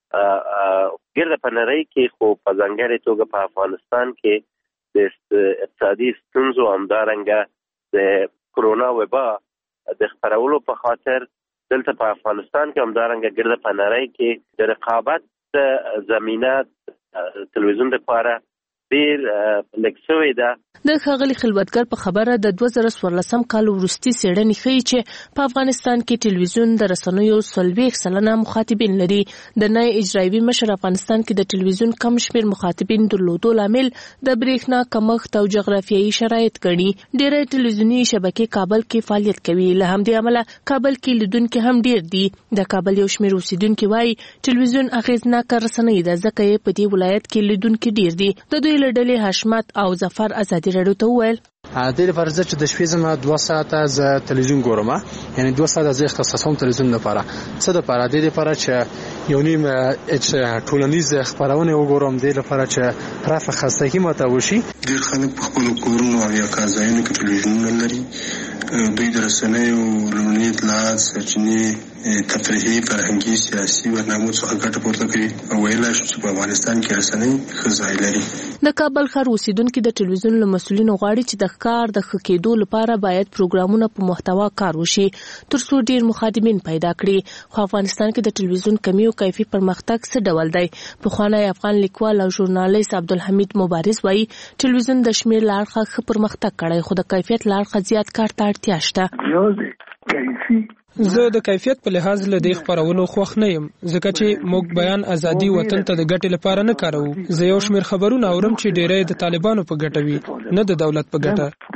ګرده په نړۍ کې خو په ځانګړي توګه په افغانستان کې د اقتصادي ستونزو همدارنګه د کرونا وبا د خپرولو په خاطر دلته په افغانستان کې همدارنګه ګرده په نړۍ کې د رقابت زمینه تلویزیون لپاره ډیر لږ شوې ده. د ښاغلي خلوتګر په خبره د دوه زره څوارلسم کال وروستي څېړنې ښیي چې په افغانستان کې ټلویزیون د رسنیو څلوېښت سلنه مخاطبین لري. د نوی اجرایوي مشر افغانستان کې د ټلویزیون کم شمېر مخاطبین درلودو لامل د برېښنا کمښت او جغرافیایي شرایط ګڼي. ډېری ټلویزیوني شبکې کابل کې فعالیت کوي، له همدې امله کابل کې لیدونکي هم ډېر دي. د کابل یو شمېر اوسیدونکي وایي ټلویزیون اغېزناکه رسنۍ ده ځکه یې په دې ولایت کې لیدونکي ډېر دي. د دوی له ډلې حشمت او ظفر ازادي راډیو ته وویل د دې لپاره چې د شپې زما دوه ساعته ز تلویزیون ګورم، یعنی دوه ساعته ز اختصاصوم تلویزیون لپاره. څه د لپاره د دې لپاره چې یو نیم اچ ټولنیز خبرونه وګورم، د لپاره چې رافع خستګي ماته وشي. ډېر خلک په خپل کورونو او یا کارځایونو کې تلویزیون لري. دوی د رسنیو لومړني اطلاعات سرچینې تفریحي، فرهنګي، سیاسي برنامو څخه ګټه پورته کوي او ویلای شو چې په افغانستان کې رسنۍ ښه ځای لري. د کابل ښار اوسیدونکي د ټلویزیون له مسؤلینو غواړي چې د ښار د ښه کېدو لپاره باید پروګرامونه په محتوا کار وشي ترڅو ډیر مخاطبین پیدا کړي. خو افغانستان کې د ټلویزیون کمی او کیفي پرمختګ څه ډول دی؟ پخوانی افغان لیکوال او ژورنالیست عبدالحمید مبارز وایي ټلویزیون د شمېر له اړخه ښه پرمختګ کړی، خو د کیفیت له اړخه زیات کار ته اړتیا شته. زه د کیفیت په لحاظ له دې خبرولو خوښ نه یم ځکه چې موږ بیان ازادي وطن ته د ګټې لپاره نه کاروو. زه یو شمېر خبرونه اورم چې ډېری د طالبانو په ګټه وي، نه د دولت په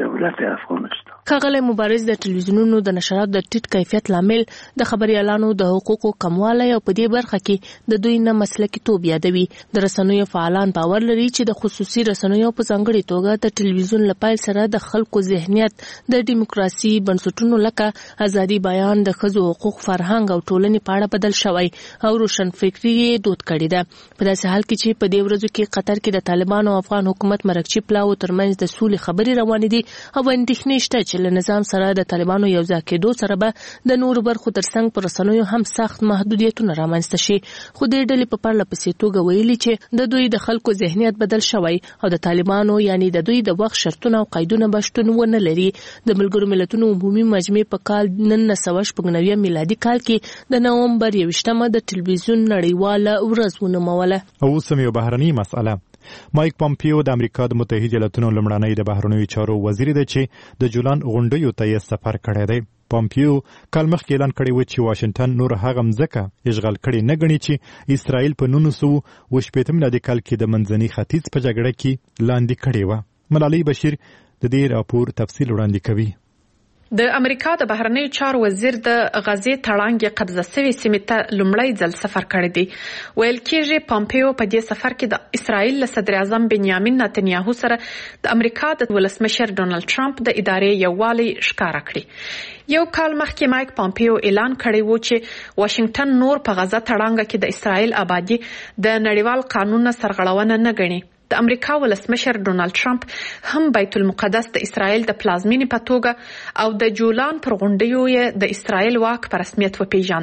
ګټه. ښاغلی مبارز د ټلویزیونونو د نشراتو د ټیټ کیفیت لامل د خبریالانو د حقوقو کموالی او په دې برخه کې د دوی نه مسلکي توب یادوي. د رسنیو فعالان باور لري چې د خصوصي رسنیو په ځانګړي توګه د ټلویزیون له پیل سره د خلکو ذهنیت د دیموکراسي بنسټونو لکه ازادي بیان، د ښځو حقوق، فرهنګ او ټولنې په اړه بدل شوی او روشنفکري یې دود کړې ده. په داسې حال کې چې په دې ورځو کې قطر کې د طالبانو او افغان حکومت مرکچي پلاو ترمنځ د سولې خبرې روانې دي او اندېښنې شته چې له نظام سره د طالبانو یو ځای کېدو سره به د نورو برخو ترڅنګ پر رسنیو هم سخت محدودیتونه رامنځته شي. خو دې ډلې په پرله پسې توګه ویلي چې د دوی د خلکو ذهنیت بدل شوی او د طالبانو یعنی د دوی د وخت شرطونه او قیدونه به شتون ونه لري. د ملګرو ملتونو عمومي مجمع په کال نولس سوه شپږ نوي میلادي کال کې د نومبر یوویشتمه د ټلویزیون نړیواله ورځ ونوموله. او اوس یو بهرنۍ مسأله. مایک پامپیو د امریکا د متحده ایالاتونو لومړنی د بهرنیو چارو وزیر دی چې د جولان غونډیو ته یې سفر کړی دی. پامپیو کال مخکې اعلان کړی و چې واشنگټن نور هغه مځکه اشغال کړې نه ګڼي چې اسرائیل په نولس سوه اوه شپېته میلادي کال کې د منځني ختیځ په جګړه کې لاندې کړې وه. ملالۍ بشیر د دې راپور تفصیل وړاندې کوي. د امریکا د بهرنیو چارو وزیر د غزې تړانګې قبضه شوې سیمې ته لومړی ځل سفر کړی دی. ویل کېږي پامپیو په دې سفر کې د اسرائیل له صدر اعظم بنیامین نتنیاهو سره د امریکا د ولسمشر ډونالد ټرمپ د ادارې یووالی ښکاره کړی. یو کال مخکې مایک پامپیو اعلان کړی و چې واشنگټن نور په غزه تړانګه کې د اسرائیل آبادی د نړیوال قانون سرغړونه نه ګڼي. د امریکا ولسمشر ډونالد ټرمپ هم بیت المقدس د اسرائیل د پلازمینې په توګه او د جولان پر غونډیو یې د اسرائیل واک په رسمیت وپیژانده.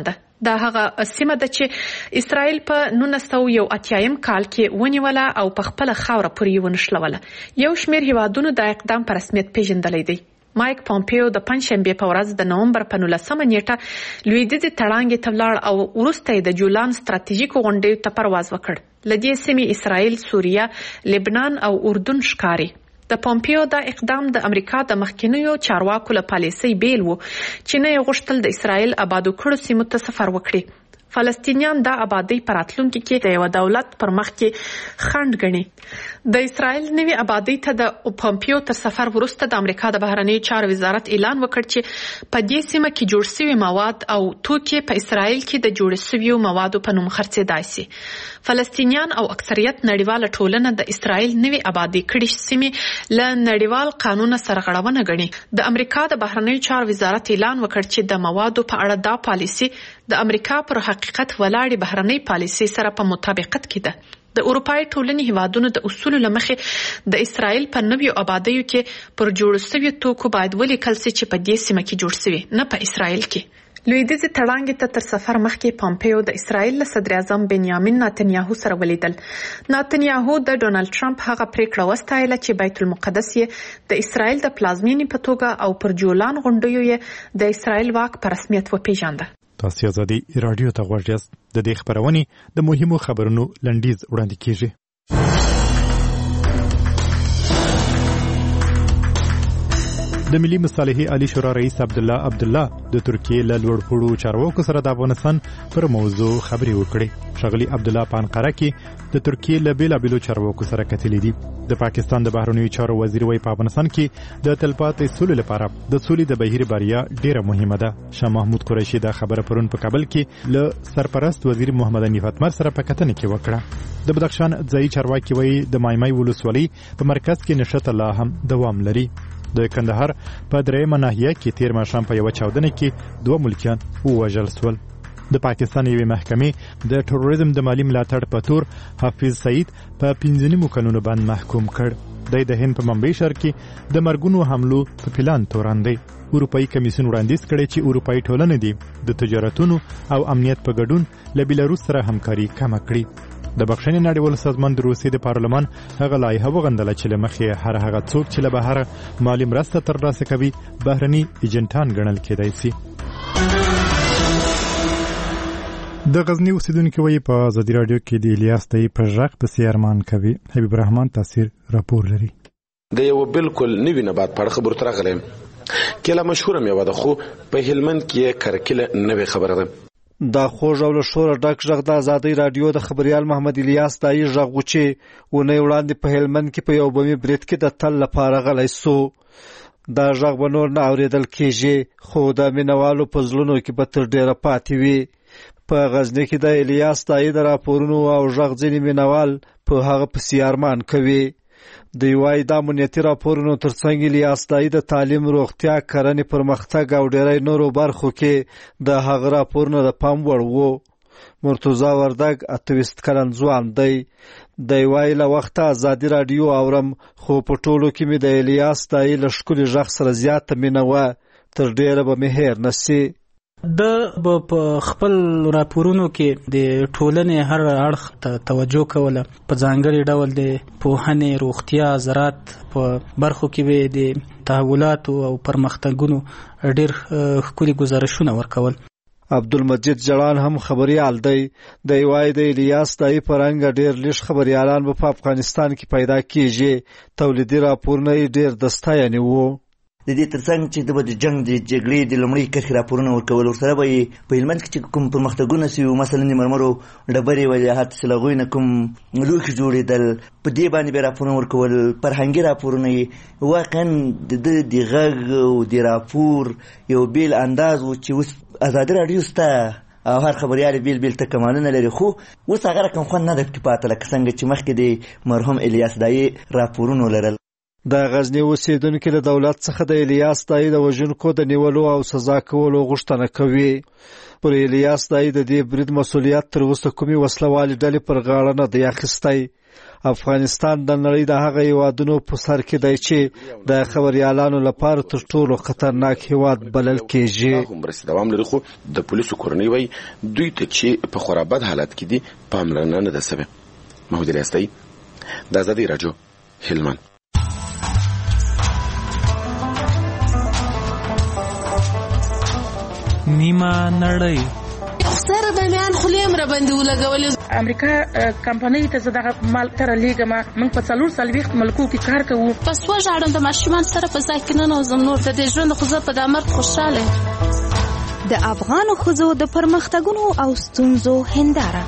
دا هغه سیمه ده چې اسرائیل په نولس سوه یو اتیایم کال کې ونیوله او په خپله خاوره پورې ونښلوله. یو شمېر هیوادونو دا اقدام په رسمیت پیژندلی دی. مایک پامپیو د پنجشنبې په ورځ د نومبر په نولسمه نیټه لویدیځې تړانګې ته ولاړ او وروسته یې د جولان ستراتیژیکو غونډیو ته پرواز وکړ. له دې سیمې اسرائیل، سوریه، لبنان او اردن ښکاري. د پامپیو دا اقدام د امریکا د مخکینیو چارواکو له پالیسۍ بیل و چې نه یې غوښتل د اسرائیل آبادو کړو سیمو ته سفر وکړي. فلسطینیان دا آبادی په راتلونکي کې د یو دولت پر مخ کې خنډ ګڼي. د اسرائیل نوې آبادی ته د پامپیو تر سفر وروسته د امریکا د بهرنیو چارو وزارت اعلان وکړ چې په دې سیمه کې جوړ شوي مواد او توکي په اسرائیل کې د جوړ شویو موادو په نوم خرڅېدای شي. فلسطینیان او اکثریت نړیواله ټولنه د اسرائیل نوې آبادی کړي سیمې له نړیوال قانون سره غړونه ګڼي. د امریکا د بهرنیو چارو وزارت اعلان وکړ چې د موادو په اړه دا پالیسي د امریکا پر حقیقت ولاړې بهرنۍ پالیسۍ سره په مطابقت کې ده. د اروپای ټولنې هیوادونو د اصولو له مخې د اسرائیل په نویو آبادیو کې پر جوړ شویو توکو باید ولیکل شي چې په دې سیمه کې جوړ شوي، نه په اسرائیل کې. لویدیځې تړانګې ته تر سفر مخکې پامپیو د اسرائیل له صدر اعظم بنیامین نتنیاهو سره ولیدل. نتنیاهو د ډونالد ټرمپ هغه پریکړه وستایله چې بیت المقدس یې د اسرائیل د پلازمینې په توګه او پر جولان غونډیو یې د اسرائیل واک په رسمیت وپیژانده. تاسو ازادي رادیو ته غوږ یاست. د دې خبرونې د مهمو خبرونو لنډیز وړاندې کیږي. د ملي مصالحې عالی شورا رئیس عبدالله عبدالله د ترکیې له لوړپوړو چارواکو سره د افغانستان پر موضوع خبرې وکړې. ښاغلي عبدالله په انقره کې د ترکیې له بېلابېلو چارواکو سره کتلي دي. د پاکستان د بهرنیو چارو وزیر وایي په افغانستان کې د تلپاتې سولې لپاره د سولې د بهیر بریا ډیره مهمه ده. شاه محمود قریشي دا خبره پرون په کابل کې له سرپرست وزیر محمد حنیف اتمر سره په کتنه کې وکړه. د بدخشان ځایي چارواکي وایي د مایمای ولسوالۍ په مرکز کې نښته لا هم دوام لري. د کندهار په درېیمه ناحیه کې تیر ماښام په یوه چاودنه کې دوه ملکیان ووژل سول. د پاکستان یوې محکمې د تروریزم د مالي ملاتړ په تور حافظ سعید په پنځه نیمو کلونو باندې محکوم کړ. دی د هند په ممبۍ ښار کې د مرګونو حملو په پلان تورن دی. اروپایي کمیسیون وړاندیز کړی چې اروپایي ټولنې دي د تجارتونو او امنیت په ګډون له بیلاروس سره همکاري کمه کړي. د بخښنې نړیوال سازمان د روسیې د پارلمان هغه لایحه وغندله چې له مخې هر هغه څوک چې له بهره مالي مرسته ترلاسه کوي بهرني ایجنټان ګڼل کېدای شي. د غزني اوسیدونکي وایي په ازادي راډیو کې د الیاس دی په غږ پسې ارمان کوي. حبیب الرحمن تاثیر راپور لري. د یو بالکل نوی نبات په اړه خبرو ته راغلی. کیله مشهوره میوه ده خو په هلمند کې کرکیله نوې خبره ده. دا خوږ او له شوره ډک غږ د ازادۍ راډیو د خبریال محمد الیاس دایي غږ و چې اونۍ وړاندې په هلمند کې په یو بمي برید کې د تل لپاره غلی سو. دا غږ به نور نه اورېدل کېږي خو د مینوالو په زړونو کې به تر ډېره پاتې وي. په غزني کې د الیاس دایي د راپورونو او غږ ځینې مینوال په هغه پسې ارمان کوي. دوی وایي دا امنیتي راپورونو ترڅنګ الیاس دایي د تعلیم، روغتیا، کرنې، پرمختګ او ډېری نورو برخو کې د هغه راپورونه د پام وړ وو. مرتضی وردګ اتویست کلن ځوان دی. دی وایي له وخته ازادي راډیو اورم خو په ټولو کې مې د الیاس دایي له ښکلي غږ سره زیاته مینه وه. تر ډېره به مې هیر نه سي. د په خپل راپورونو کې د ټولنې هر اړخ ته توجه کوله. په ځانګړي ډول د پوهنې، روغتیا، زراعت په برخو کې به د تحولاتو او پرمختګونو ډېر ښکلي ګزارشونه ورکول. عبدالمجید جړان هم خبریال دی. دی وایي د الیاس دایي په رنګه ډېر لږ خبریالان به په افغانستان کې پیدا کېږي. تولیدي راپورونه یې ډېر د ستاینې وو. د دې ترڅنګ چې د د جنگ د جګړې د لومړۍ کرښې راپورونه ورکول، ورسره به یې په هلمند کې چې کوم پرمختګونه سوي مثلا د مرمرو ډبرې وجاهت سلغوی نه کوم لوښي جوړېدل، په دې باندې به راپورونه ورکول. فرهنګي راپورونه یې واقعا د د غږ او د راپور یو بیل انداز و چې اوس ازادي راډیو سته او هر خبریال بیل بیل ته کمالونه لري. خو اوس هغه رقم خوند نه ده پکې پاته لکه څنګه چې مخکې د مرحوم الیاس دایي راپورونو لرل. د غزنی اوسیدونکو له دولت څخه د الیاس دای د وژونکو د نیولو او سزا کولو غوښتنه کوي. پر الیاس دای د دې برید مسؤلیت تر اوسه کومي وسلوالې ډلې پر غاړه نه دی اخیستی. افغانستان د نړۍ د هغه هیوادونو په سر کې دی چې د خبريالانو لپاره تر ټولو خطرناک هیواد بلل کېږي. مرستې دوام لري، خو د پولیسو کورنۍ وایي دوی ته چې په خورا بد حالت کې دي پاملرنه نه ده سوې. محمود الیاس دای، د آزادۍ راډیو، هلمند. نیمه نړۍ سره د میان خلیم را باندې ولګولې. امریکا کمپنۍ ته زداغه مال تر لیګما موږ په څلور سالويخت ملکو کې کار کوو. پس وژاړم د ماشومان سره په ځای کې نه نوزم نور د دې ژوند خو زه په دامر خوشاله. د افغانو ښځو د پرمختګونو او ستونزو هنداره.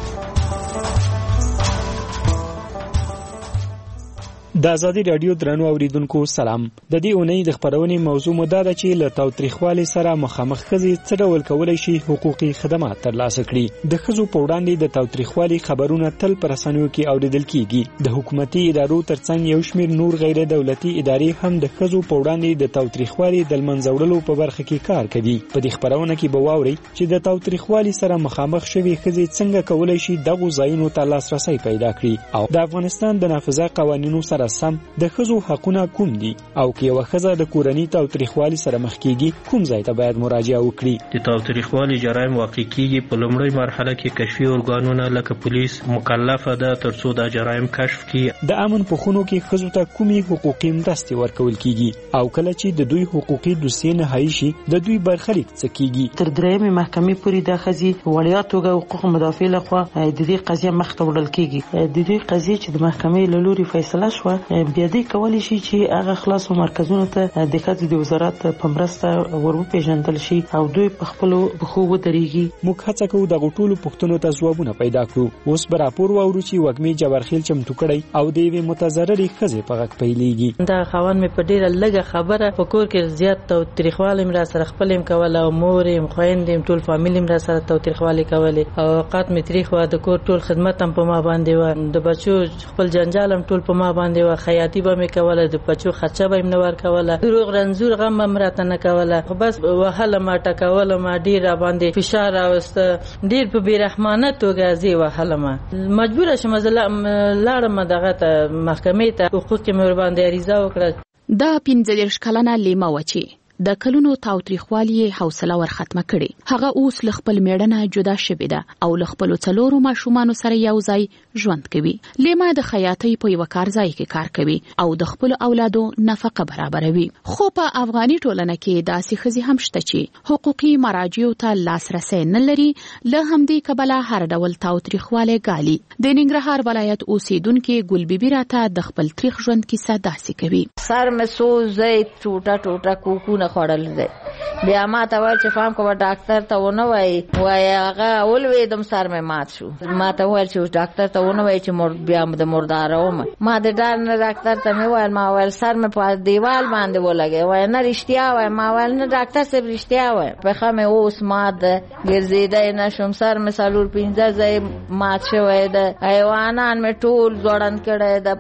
د آزادۍ راډیو درنو اوریدونکو سلام. د دې اونۍ د خبرونې موضوع مو دا ده چې له تاوتریخوالي سره مخامخ ښځې څه ډول کولی شي حقوقي خدمات ترلاسه کړي. د ښځو په وړاندې د تاوتریخوالي خبرونه تل په رسنیو کې اوریدل کیږي. د حکومتي ادارو ترڅنګ یو شمېر نور غیر دولتي ادارې هم د ښځو په وړاندې د تاوتریخوالي د منځه وړلو په برخه کې کار کوي. په دې خبرونه کې به واورئ چې د تاوتریخوالي سره مخامخ شوي ښځې څنګه کولی شي دغو ځایونو ته لاسرسی پیدا کړي او د افغانستان د نافذه قوانینو سره سم د ښځو حقونه کوم دي او که یوه ښځه د کورني تاوتریخوالي سره مخ کیږي کوم ځای ته باید مراجعه وکړي. د تاوتریخوالي جرایم واقع کیږي په لومړۍ مرحله کې کشفي ارګانونه لکه پولیس مکلفه ده ترڅو دا جرایم کشف کړي. د امن په خونو کې ښځو ته کومې حقوقي مرستې ورکول کیږي او کله چې د دوی حقوقي دوسیې نهایي شي د دوی برخلیک څه کیږي. تر درېیمې محکمې پورې د ښځې وړیا توګه حقوق مدافع لخوا د دې قضیه مخ ته وړل کیږي. د دې قضیې چې د محکمې له لوري فیصله شوه بیا دې کولی شي چې هغه خلاصو مرکزونو ته د ښځو د وزارت په مرسته ور وپېژندل شي او دوی په خپلو پښو ودرېږي. موږ هڅه کوو دغو ټولو پوښتنو ته ځوابونه پیدا کړو. اوس به راپور واورو چې وږمې جبرخیل چمتو کړی او د یوې متضررې ښځې په غږ پیلېږي. دغه خاوند مې په ډېره لږه خبره په کور کې زیات تاوتریخوالی مې راسره خپل یې کوله او مور یې خویندې یې ټول فامیل یې راسره تاوتریخوالی کولې او اوقات مې تریخ وه. د کور ټول خدمت هم په ما باندې وه. د بچو خپل جنجال هم ټول په ما باندې وه. خیاطي به مې کوله، د بچو خرچه به یې نه ورکوله، دروغ رنځور غم به م راته نه کوله. خو بس وهلم ټکولم، ډېر راباندې فشار راوسته، ډېر په بېرحمانه توګه زه یې وهلم. مجبوره شوم زه لاړم دغه ته محکمې ته، حقوق یې مې ورباندې عریضه وکړه. دا پنځه دېرش کلنه لیمه وه چې د کلونو تاوتریخوالي یې حوصله ور ختمه کړې. هغه اوس له خپل میړه جدا شوې ده او له خپلو څلورو ماشومانو سره یو ځای ژوند کوي. لیما د خیاطۍ په یوه کارځای کې کار کوي او د خپلو اولادو نفقه برابروي. خو په افغاني ټولنه کې داسې ښځې هم شته چې حقوقي مراجعو ته لاسرسی نه لري. له همدې کبله هر ډول تاوتریخوالی ګالي. د ننګرهار ولایت اوسیدونکي ګل بیبي راته د خپل تریخ ژوند کیسه داسې کوي. سر مې سوز دی، ټوټه ټوټه کوکونه خوړل دی. بیا ما ته ویل چې فهم کوه ډاکټر ته ونه وایي، وایي هغه ولوېدم سر مې مات شو. ما ته ویل چې ډاکټر ته ونه وایي چې بیا د مرداره ومه. ما د ډار نه ډاکټر ته مې ویل، ما ویل سر مې په دیوال باندې ولګی. وایي نه رښتیا وایي. ما ویل نه ډاکټر صاحب رښتیا وایي. پښه مې اوس مات ده، ګرځېدی نه شم. سر مې څلور پنځه ځای مات شوی ده. حیوانان مې ټول ځوړند کړی ده،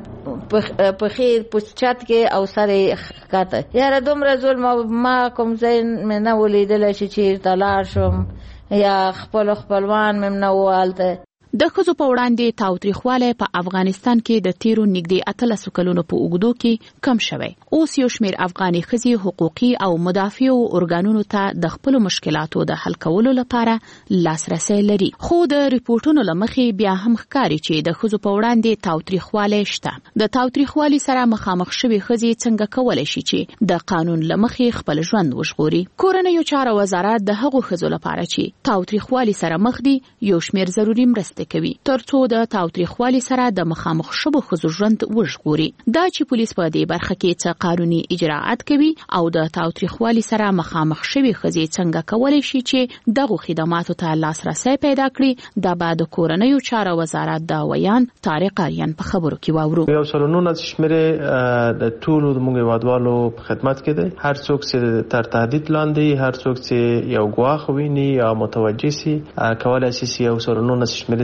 پښې په چت کې او سر یې ښکته. یاره دومره ظلم ما کوم ځای مې نه ولیدلی چې چېرته لاړ شم یا خپلو خپلوان مې نه ووالته. د ښځو په وړاندې تاوتریخوالی په افغانستان کې د تیرو نږدې اتلسو کلونو په اوږدو کې کم شوی. اوس یو شمېر افغاني ښځې حقوقي او مدافعو ارګانونو ته د خپلو مشکلاتو د حل کولو لپاره لاسرسی لري. خو د ریپورټونو له مخې بیا هم ښکاري چې د ښځو په وړاندې تاوتریخوالی شته. د تاوتریخوالي سره مخامخ شوې ښځې څنګه کولی شي چې د قانون له مخې خپل ژوند وژغوري؟ کورنیو چارو وزارت د هغو ښځو لپاره چې تاوتریخوالي سره مخ دي یو شمېر ضروري مرستې کوي ترڅو د تاوتریخوالي سره د مخامخ شوو ښځو ژوند وژغوري. دا چې پولیس په دې برخه کې څه قانوني اجراءات کوي او د تاوتریخوالي سره مخامخ شوي ښځې څنګه کولی شي چې دغو خدماتو ته لاسرسی پیدا کړي، دا به د کورنیو چارو وزارت د ویان طارق اریان په خبرو کې واورو. یو سل و نولس شمېرې د ټولو زموږ هېوادوالو په خدمت کې دی. هر څوک چې تر تهدید لاندې، هر څوک چې یو ګواښ ویني یا متوجه سي، کولی شي یو سل و نولس شمېرې ته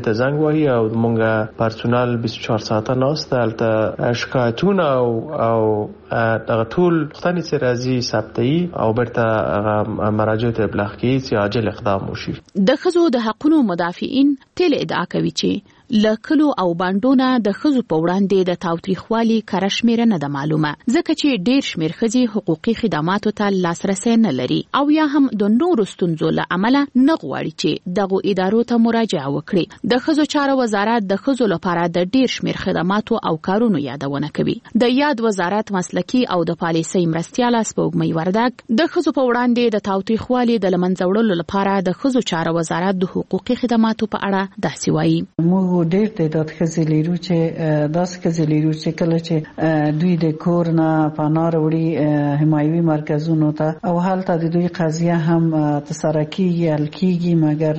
ته زنګ وهي او مونږه پرسونل بیست و چهار ساعته ناست هلته شکایتونه او او دغه ټول پوښتنې چې راځي ثبتوي او بیرته هغه مراجعو ته ابلاغ کوي چې عاجل اقدام وشي. د ښځو د حقونو مدافعین تل ادعا کوي چې لکلو او باندونه د ښځو په وړاندې د تاوتریخوالي کره شمیره نه ده معلومه، ځکه چې ډیر شمیر ښځې حقوقي خدماتو ته لاسرسی نه لري او یا هم د نورو ستونزو له امله نه غواړي چې دغو ادارو ته مراجعه وکړي. د ښځو چارو وزارت د ښځو لپاره د ډیر شمیر خدماتو او کارونو یادونه کوي. د یاد وزارت مسلکي او د پالیسۍ مرستیاله سپوږمۍ وردګ د ښځو په وړاندې د تاوتریخوالي د له منځه وړلو لپاره د ښځو چارو وزارت د حقوقي خدماتو په اړه داسې وایي. ډېر تعداد ښځې لرو چې داسې ښځې لرو چې کله چې دوی د کور نه پناه راوړي حمایوي مرکزونو ته او هلته د دوی قضیه هم ترسره کېږي حل کېږي،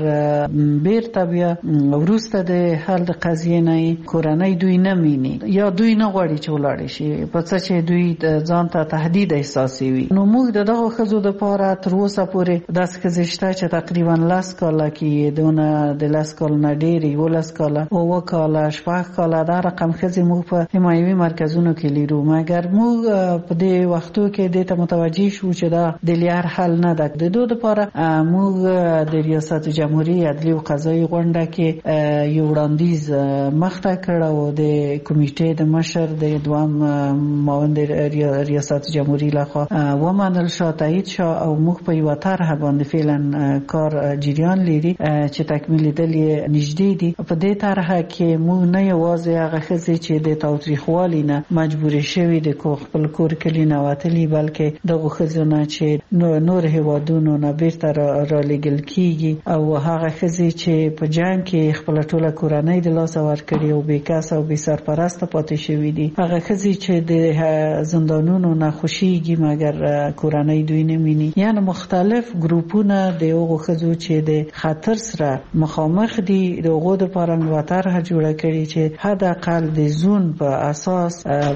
مګر بیرته بیا وروسته د حل د قضیې نه کورنۍ دوی نه میني یا دوی نه غواړي چې ولاړې شي په څه چې دوی ځان ته تهدید احساسوي. نو موږ د دغو ښځو دپاره تر اوسه پورې داسې ښځې شته چې تقریبا لس کاله کې دونه د لس کال نه ډېر یولس کاله اوه کاله شپږ کاله دا رقم ښځې موږ په حمایوي مرکزونو کې لرو، مګر موږ په دې وختو کې دې ته متوجه شو چې دا د لیار حل نه ده. د دو دپاره موږ د ریاست جمهوریت عدلي او قضایي غونډه کې یو وړاندیز مخته کړ او د کمیټې د مشر د دوام معاون ریاست جمهوریت لخوا ومنل شو، تایید شو او موږ په یوه طرحه باندې فعلا کار جریان لري چې تکمیلېدل یې نږدې دي. په دې طرحه کې موږ نه یوازې هغه ښځې چې د تاوتریخوالي نه مجبورې شوي د خپل کور کلي نه وتلي، بلکې دغو ښځو نه چې نور هیوادونو نه بیرته رالېږل کېږي او هغه ښځې چې په جنګ کې خپله ټوله کورنۍ د لاسه ورکړې او بې کس او بې سرپرسته پاتې شوي دي، هغه ښځې چې د زندانونو نه خوشېږي مګر کورنۍ دوی نه میني. یعنې مختلف ګروپونه د هغو ښځو چې د خطر سره مخامخ دي د هغو دپاره یوه طرحه جوړه کړې چې حد اقل د زون په اساس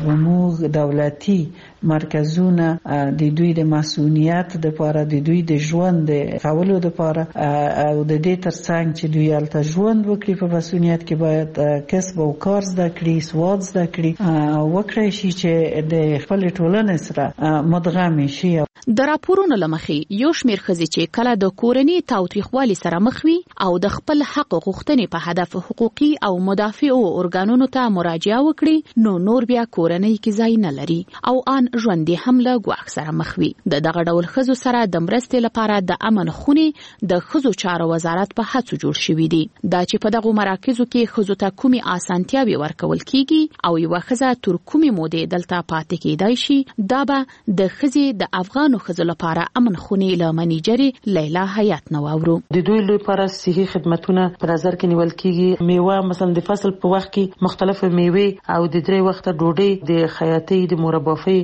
موږ دولتي مرکزونه د دوی د مسؤلیت لپاره د دوی د ژوند د کولو لپاره او د دې ترڅنګ چې دوی هلته ژوند وکړي په مسؤلیت کې باید کسب او کار زده کړي، سواد زده کړي او وکړی شي چې د خپل ټولنې سره مدغم شي. د راپورونو له مخې یو شمېر ښځې چې کله د کورني تاوتریخوالي سره مخ وي او د خپل حق غوښتنې په هدف حقوقي او مدافعو ارګانونو ته مراجعه وکړي نو نور بیا کورنۍ کې ځای نه لري او ان ژوند یې هم له ګواښ سره مخ وي. د دغه ډول ښځو سره د مرستې لپاره د امن خونې د ښځو چارو وزارت په هڅو جوړ شوي دي. دا چې په دغو مراکزو کې ښځو ته کومې اسانتیاوې ورکول کیږي او یوه ښځه تر کومې مودې دلته پاتې کیدای شي، دا به د ښځې د افغانو ښځو لپاره امن خونې له منیجرې لیلا حیات نه واورو. د دوی لپاره صحي خدمتونه په نظر کې نیول کیږي. میوه مثلا د فصل په وخت کې مختلفه میوه او د درې وخته ډوډۍ، د خیاطۍ، د مربافۍ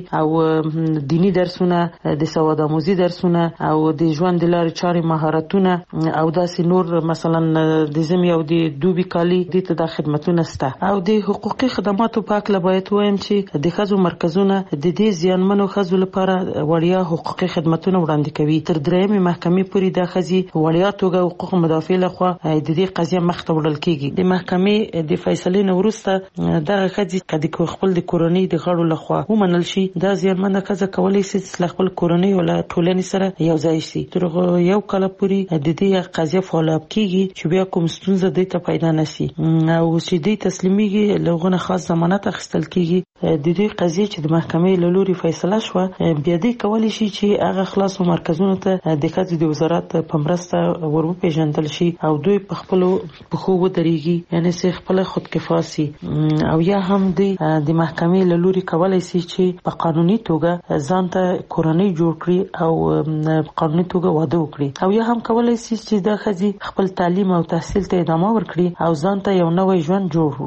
او دینی درسونه، د سواد آموزي درسونه او د ژوند د لارې چارې مهارتونه او داسې نور مثلا د زمي او د دوبي کالي د ته د خدمتونه سته. او د حقوقي خدماتو په اړه باید وایم چې د ښځو مرکزونه د دې زیانمنو ښځو لپاره وړیا حقوقي خدمتونه وړاندې کوي. تر درېیمې محکمې پورې د ښځې وړیا توګه حقوق مدافع لخوا د دې قضیه مخ ته وړل کیږي. د محکمې د فیصلې نه وروسته دغه ښځې کدي خپل د کورنۍ د غړو لخوا ومنل شي، دا زیانمنه ښځه کولی شي چې خپل کورنۍ او ټولنې سره یو ځای شي. تر یو کال پورې د دې قضیه فالو اپ کیږي چې بیا کوم ستونزه د ته پیدا نشي او چې د تسلیمیږي لغونه خاص ضمانت اخیستل کیږي. د دې قضیه چې د محکمې له لوري فیصله شوه بیا دې کولی شي چې هغه خلاصو مرکزونو ته د ښځو د وزارت په مرسته ور وپېژندل شي او دوی په خپلو پښو ودرېږي، یعنې چې خپله خودکفا سي. او یا هم د محکمې له لوري کولی شي چې په قانوني توګه ځان ته کورنۍ جوړ کړي او په قانوني توګه واده وکړي. او یا هم کولی شي چې دا ښځې خپل تعلیم او تحصیل ته ادامه ورکړي او ځان ته یو نوی ژوند جوړ وکړي.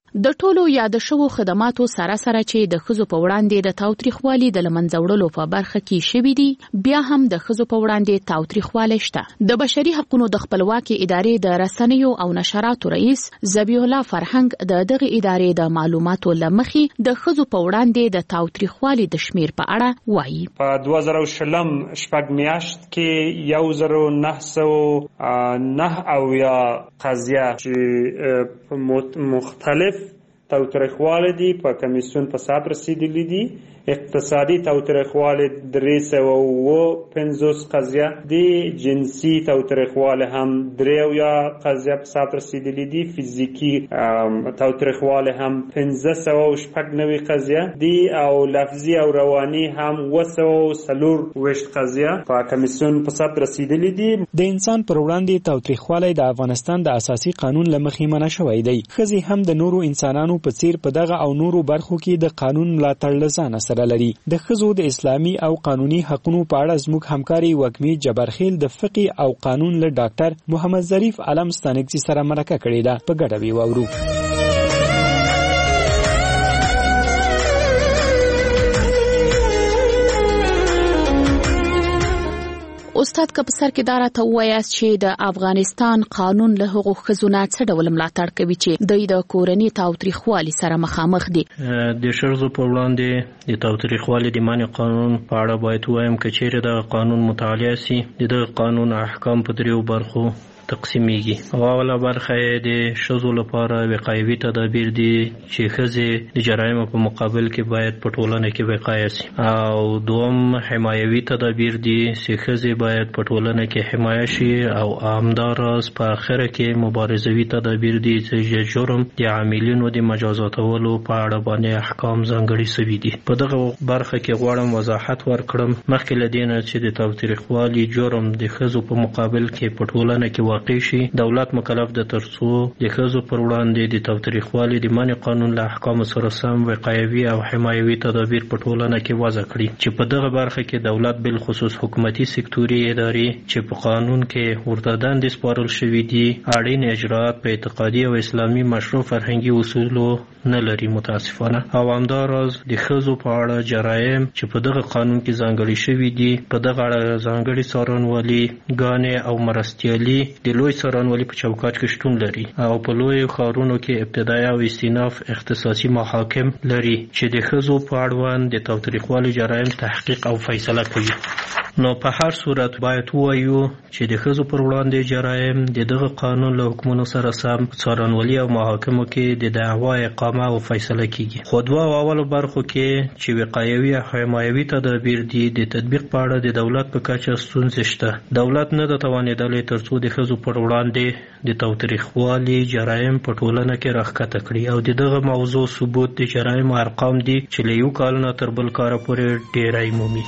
د ټولو یاد شوو خدماتو سره سره چې د ښځو په وړاندې د تاوتریخوالي د لمنځه وړلو په برخه کې شوي دي، بیا هم د ښځو په وړاندې تاوتریخوالی شته. د بشري حقوقو د خپلواکي ادارې د رسنیو او نشراتو رئیس ذبیح الله فرهنګ د دغه ادارې د معلوماتو له مخې د ښځو په وړاندې د تاوتریخوالي د شمیر په اړه وایي. په دوه زره شلم شپږ میاشت کې یو زره نه سوه نه اویا قضیه چې مختلف تاوتریخوالی دي په کمیسیون په ثبت رسیدلی دي. اقتصادي تاوتریخوالی درې سوه اووه پنځوس قضیه دي. جنسي تاوتریخوالی هم درې اویا قضیه په ثبت رسیدلی دي. فیزیکي تاوتریخوالی هم پنځه سوه او شپږ نوي قضیه دي او لفظي او رواني هم اوه سوه او څلور ویشت قضیه په کمیسیون په ثبت رسیدلی دي. د انسان پر وړاندې تاوتریخوالی د افغانستان د اساسي قانون له مخې منع شوی دی. ښځې هم د نورو انسانانو په څیر په دغه او نورو برخو کې د قانون ملاتړ له ځانه سره لري. د ښځو د اسلامي او قانوني حقوقو په اړه زموږ همکاري وګمي جبرخیل د فقه او قانون له ډاکټر محمد ظریف علم ستانکزي سره مرکه کړې ده. په ګډه وی واورو. استاد که په سر کې دا راته ووایاست چې د افغانستان قانون له هغو ښځو نه څه ډول ملاتړ کوي چې دوی د کورني تاوتریخوالي سره مخامخ دي؟ د ښځو په وړاندې د تاوتریخوالي د منع قانون په اړه باید ووایم که چیرې دغه قانون مطالعه سي، د دغه قانون احکام په دریو برخو تقسیمیږي. اوله برخه یې د ښځو لپاره وقایوي تدابیر دي چې ښځې د جرایمو په مقابل کې باید په ټولنه کې وقایه سي، او دوم حمایوي تدابیر دي چې ښځې باید په ټولنه کې حمایه شي، او همداراز په اخره کې مبارزوي تدابیر دي چې جرم د عاملینو د مجازاتولو په اړه باندې احکام ځانګړي سوي دي. په دغه برخه کې غواړم وضاحت ورکړم مخکې له دې نه چې د تاوتریخوالي جرم د ښځو په مقابل کې په ټولنه کې شي. دولت مکلف ده ترڅو د ښځو پر وړاندې د تاوتریخوالي د منع قانون له احکامو سره سم وقایوي او حمایوي تدابیر په ټولنه کې وضع کړي، چې په دغه برخه کې دولت بالخصوص حکومتي سکتوري ادارې چې په قانون کې ورته دندې سپارل شوي دي اړین اجرات په اعتقادي او اسلامي مشروع فرهنګي اصولو نه لري متاسفانه. او همداراز د ښځو په اړه جرایم چې په دغه قانون کې ځانګړي شوي دي په دغه اړه ځانګړي څارنوالي ګانې او مرستیالي د لوی څارنوالي په چوکاټ کې شتون لري، او په لوی ښارونو کې ابتدایي او استیناف اختصاصي محاکم لري چې د ښځو په اړوند د تاوتریخوالي جرایم تحقیق او فیصله کوي. نو په هر صورت باید ووایو چې د ښځو پر وړاندې جرایم د دغه قانون له حکمونو سره سم څارنوالي او محاکمو کې د دعوا اقامه او فیصله کیږي. خو دوه اولو برخو کې چې وقایوي او حمایوي تدابیر دي د تطبیق په اړه د دولت په کچه ستونزې شته. دولت نه ده توانېدلی ترڅو د ښځو پر وړاندې د تاوتریخوالي جرایم په ټولنه کې راښکته کړي، او د دغه موضوع ثبوت د جرایمو ارقام دي چې له یو کال نه تر بل کاله پورې ډېری مومي.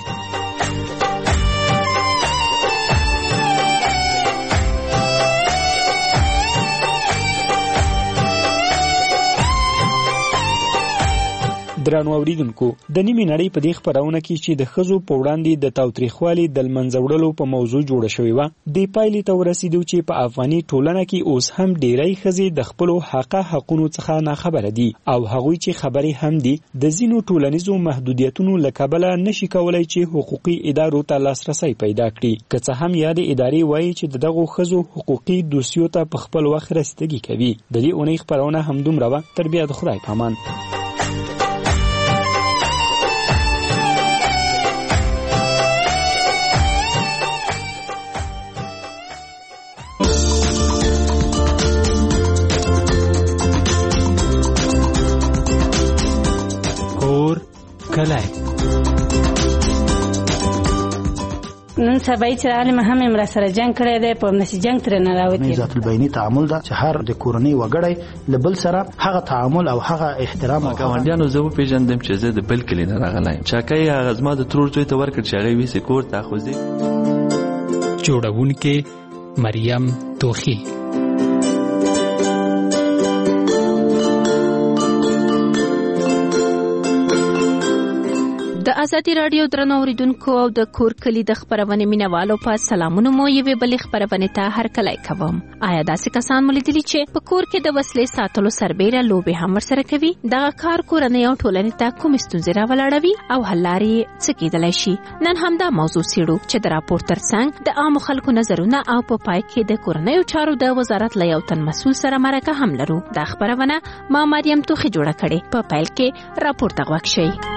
درنو اوریدونکو، د نیمې نړۍ په دې خپرونه کې چې د ښځو په وړاندې د تاوتریخوالي د لمنځه وړلو په موضوع جوړه شوې وه، دې پایلې ته ورسېدو چې په افغاني ټولنه کې اوس هم ډېری ښځې د خپلو حقه حقونو څخه ناخبره دي، او هغوی چې خبرې هم دي د ځینو ټولنیزو محدودیتونو له کبله نشي کولی چې حقوقي ادارو ته لاسرسی پیدا کړي. که څه هم یادې ادارې وایي چې د دغو ښځو حقوقي دوسیو ته په خپل وخت رسیدګي کوي. د دې اونۍ خپرونه همدومره وه. تر بیا د خدای په امان. کلای نن سبا چې عالم هم امر سره جنگ کړی دی، په نشي جنگ تر نه راوتی. ذات البینی تعامل دا چې هر د کورنۍ وګړی لبل سره هغه تعامل او هغه احترام او ګاونډیانو زه پیژندم چې زه د بل کلی نه راغلی چاکای هغه زما د ترور ځای ته ورکړ چې هغه ویسه کور ته خوځي. جوړونکې مریم توخی. د ازادي رادیو درنو اوریدونکو او د کور کلی د خبرونه مینوالو په سلامونو مو یوې بلې خبرونه ته هر کله کوم. آیا داسې کسان ملیدلی چې په کور کې د وسلې ساتلو سربېره لوبې هم ورسره کوي؟ دغه کار کورنۍ او ټولنې ته کوم ستونزې راولاړوي او حل لارې څه کېدلی شي؟ نن همدا موضوع څېړو چې د راپور ترڅنګ د عامو خلکو نظرونه او په پای کې د کورنیو چارو د وزارت له یو تن مسؤل سره مرکه هم لرو. دا خبرونه ما مریم توخي جوړه کړې. په پیل کې راپور ته غوږ شئ.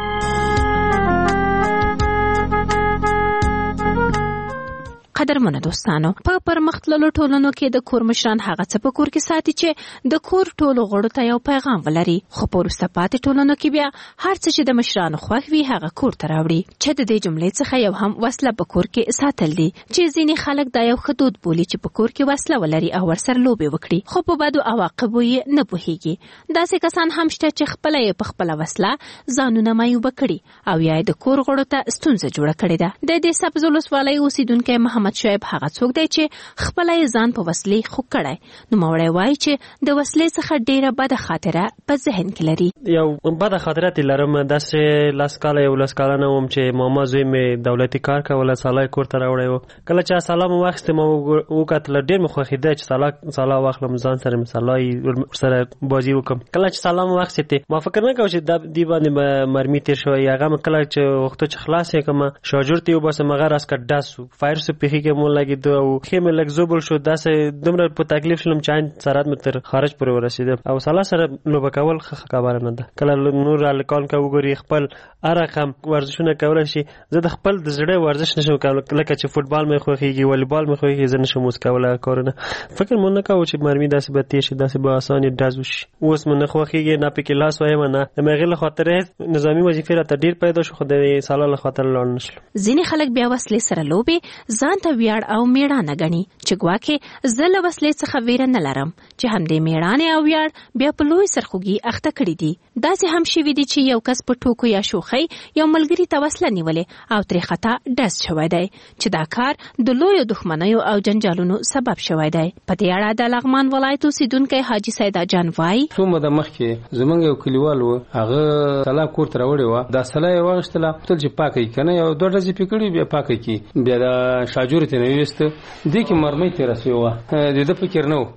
قدرمنو دوستانو، په پرمختللو ټولنو کې د کور مشران هغه څه په کور کې ساتي چې د کور ټولو غړو ته یو پیغام ولري، خو په وروسته پاتې ټولنو کې بیا هر څه چې د مشرانو خوښ وي هغه کور ته راوړي، چې د دې جملې څخه یو هم وسله په کور کې ساتل دي، چې ځینې خلک دا یو ښه دود بولي چې په کور کې وسله ولري او ورسره لوبې وکړي، خو په بدو عواقبو یې نه پوهیږي. داسې کسان هم شته چې خپله یې په خپله وسله ځانونه معیوبه کړي او یا یې د کور غړو ته ستونزه جوړه کړې ده. د دې سبز ولسوالۍ اوسیدونکی محمد شعیب هغه څوک دی چې خپل یې ځان په وسلې خوږ کړی. نو موري وایي چې د وسلې څخه ډیره بده خاطره په ذهن کې لري. یو بده خاطره تل لرم، داسې لاس کاله یو لاس کاله نه وم چې ماما زوی مې دولتي کار کوله، سالای کور ته راوړی و. کله چې سلام واخیسته ما وکتل ډیر مې خوښېده چې سالا سالا واخلم ځان سره مثالای سره بازی وکم. کله چې سلام واخیسته ما فکر نه کوم چې دی باندې مرمي تیر شوی. هغه کله چې وخت چې خلاص کما شاجور ته وبس مغه راس کډ داسو فایر سو پیخي کې مول لګیدو او خېمه لګ زوبل شو. داسې دومره په تکلیف شلم چې سرات مې تر خارج پورې ورسېدم او سالا سره لوبه کول ښه خبره نه ده. کله نور الکان کا وګوري خپل ارقم ورزشونه کولای شي. زه د خپل د زړه ورزش نشم کولای، لکه چې فوتبال مې خوښیږي، والیبال مې خوښیږي، زه نشم اوس کولای کارونه. فکر مونږ نه کوو چې مرمي داسې به تیر شي، داسې به اسانه ډز وشي. اوس مې نه خوښیږي، نه پکې لاس وایم، نه د مغې له خاطر نظامی وظیفې راته ډیر پیدا شو، خو د سالا له خاطر لاړ نشم. ځینې خلک بیا وسلې سره لوبې ځان ته ویاړ او میړانه ګڼي، چې ګواکې زه له وسلې څخه ویره نه لرم، چې همدې میړانې او ویاړ بیا په لوی سرخوږي اخته کړي دي. داسې هم شوي دي چې یو کس په ټوکو یا شوخۍ یو ملګري ته وسله نیولې او ترې خطا ډز شوی دی، چې دا کار د لویو دښمنیو او جنجالونو سبب شوی دی. په دې اړه د لغمان ولایت اوسیدونکی حاجي سیدا جان وایي څو موده مخکې زمونږ یو کلیوال و، هغه سلا کور ته راوړې وه. دا سلا یې واغېستله تل چې پاکه یې که نه یو دوه ډزې پرې کړي بیا پاکه کړي. بیا د شاجورې ته یې ویسته، دې کې مرمۍ تېره سوې وه، د ده فکر نه و.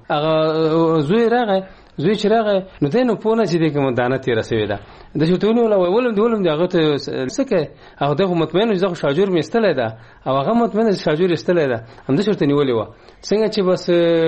هغه زوی راغی زوی چې راغی نو دی نو پوه نه چې دې کې مو دانه تېره سوې ده. د چې ورته ونیوله وایي ولم دې ولم دې هغه ته څه کوې؟ هغه دی خو مطمئن و چې زه خو شاجور مې ایستلی ده او هغه مطمئن چې شاجور ایستلی ده، همداسې ورته نیولې وه. څنګه چې بس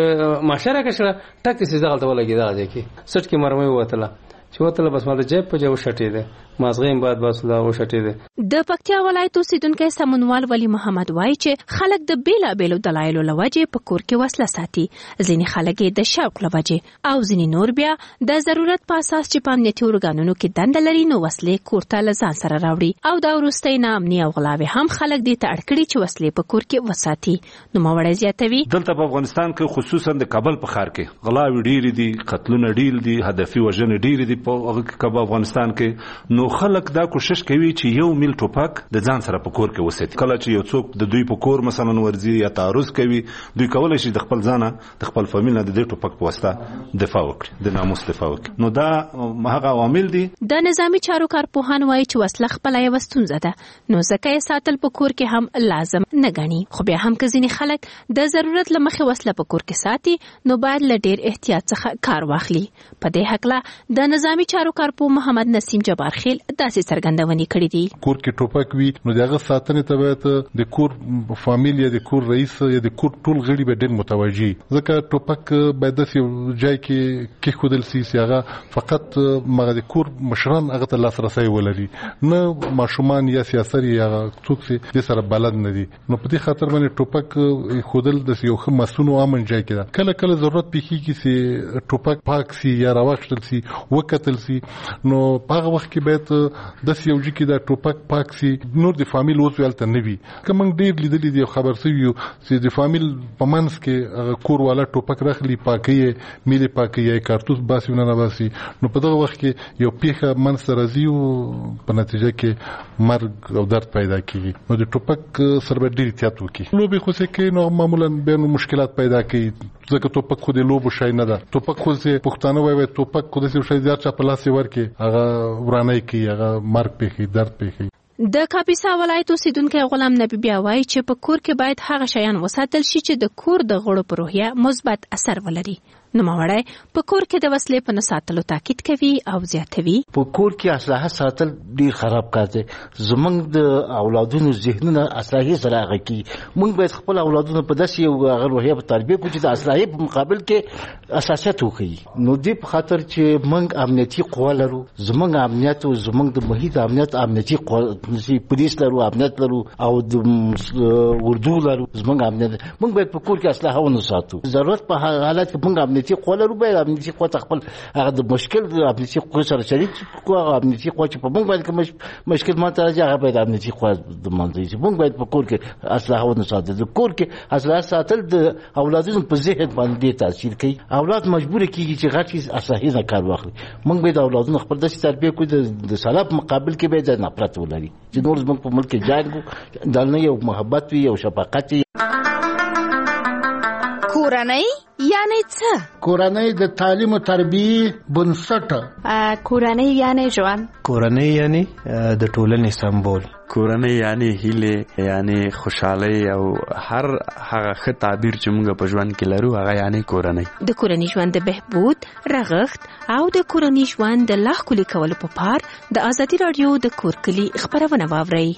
ماشه راکړه شوه ټک داسې دغلته ولګېد، دغه ځای کې سټ کې مرمۍ ووتله. چې وتله بس ما د جیب په جیب وشټېده، مازغې هم باید بس دا وشټېده. د پکتیا ولایت اوسیدونکی سمونوال ولی محمد وایي چې خلک د بیلابیلو دلایلو له وجې په کور کې وسله ساتي. ځینې خلک یې د شوق له وجې او ځینې نور بیا د ضرورت په اساس چې په امنیتي ارګانونو کې دنده لري نو وسلې کور ته له ځان سره راوړي. او دا وروستی ناامني او غلاوې هم خلک دې ته اړ کړي چې وسلې په کور کې وساتي. نوموړی زیاتوي دلته په افغانستان کې خصوصا د کابل په ښار کې غلاوې ډېرې دي، قتلونه ډېر دي، هدفي وژنې ډېرې دي په افغانستان کې. نو خلک دا کوشش کوي چې یو میل ټوپک د ځان سره په کور کې وساتي. کله چې یو څوک د دوی په کور مثلا ورځي یا تعرض کوي، دوی کولای شي د خپل ځانه د خپل فامیل نه د دې ټوپک په واسطه دفاع وکړي، د ناموس دفاع وکړي. نو دا هغه عوامل دي. د نظامی چارو کارپوهان وایي چې وسله خپله یوه ستونزه ده، نو ځکه یې ساتل په کور کې هم لازم نه ګڼي. خو بیا هم که ځینې خلک د ضرورت له مخې وسله په کور کې ساتي نو باید له ډېر احتیاط څخه کار واخلي. په دې هکله د نظامی چارو کارپوه محمد نسیم جبار خیل داسې څرګندونې کړې دي. کور کې ټوپک وي نو دغه ساتنې ته باید د کور فامیل یا د کور رئیس یا د کور ټول غړي به ډېر متوجي، ځکه ټوپک باید داسې ځای کې کېښودل سي چې هغه فقط مغه د کور مشران هغه ته لاسرسی ولري، نه ماشومان یا سیاسر یا څوک چې د سره بلد نه دي. نو په دې خاطر باندې ټوپک خودل د یو ښه مسؤل او امن ځای کې ده. کله کله ضرورت پیږي چې ټوپک پاک سي یا راوښتل سي وکتل سي، نو په هغه وخت کې باید د سیوجي کې د ټوپک پاک سي، نور د فامیل اوس ولته نه وي. کوم ډیر لیدلې دي خبر سوي چې د فامیل په منځ کې کور والا ټوپک راخلي پاکي ملي پاکي یا کارتوس باسي نه باسي، نو په دغه وخت کې یو پیخه منځ راځي او په نتیجه کې مرګ او درد پیدا کیږي. نو د ټوپک سره ډیر احتیاط وکړي. لوبي خو څه کې نو معمولا به مشکلات پیدا کوي، ځکه ټوپک خو د لوبو شای نه ده. ټوپک خو څه پښتانه وایي ټوپک خو د څه شای زیات چا په لاس ورکي هغه ورانه کوي، هغه مرګ پیخي درد پیخي. د کاپیسا ولایت اوسیدونکی غلام نبی بیا وایي چې په کور کې باید هغه شیان وساتل شي چې د کور د غړو په روحیه مثبت اثر ولري. نوموړی په کور کې د وسلې په نه ساتلو تاکید کوي او زیاتوي په کور کې اسلحه ساتل ډیر خراب کار دی. زمونږ د اولادونو ذهنونه اسلحه سره هغه کی موږ باید خپل اولادونو په داسې یو روحیه په تربیه کوو چې د اسلحه په مقابل کې اساسیت وکړي. نو دې په خاطر چې موږ امنیتي قوا لرو، زمونږ امنیت او زمونږ د محیط امنیت امنیتي قوا پولیس لرو، امنیت لرو او د اردو لرو. زمونږ امنیت موږ باید په کور کې اسلحه ونه ساتو. ضرورت په حالت کې موږ امنیتي قوا لرو، باید امنیتي قوا خپل هغه د مشکل د امنیتي قوا سره شریک کو. هغه امنیتي قوا چې په موږ باندې کوم مشکل ماته راځي هغه باید امنیتي قوا د منځي. موږ باید په کور کې اسلحه ونه ساتو. د کور کې اسلحه ساتل د اولادونو په ذهن باندې تاثیر کوي. اولاد مجبور کیږي چې غټ اسلحه نه کار واخلي. موږ باید اولادونو خپل داسې تربیه کوو د سلام مقابل کې باید نفرت ولري چې نور زموږ په ملک کې جنګ دلنه یو محبت وي او شفقت وي. کورنۍ یعنی څه؟ کورنۍ د تعلیم او تربیه بنسټ. کورنۍ یعنی ژوند. کورنۍ یعنی د ټولنې سمبول. کورنۍ یعنی هیله، یعنی خوشحالي او هر هغه ښه تعبیر چې موږ په ژوند کې لرو هغه یعنی کورنۍ. د کورنۍ ژوند د بهبود، رغښت او د کورنۍ ژوند د لا ښکلي کولو په پار د ازادي راډیو د کور کلي خبرونه واورئ.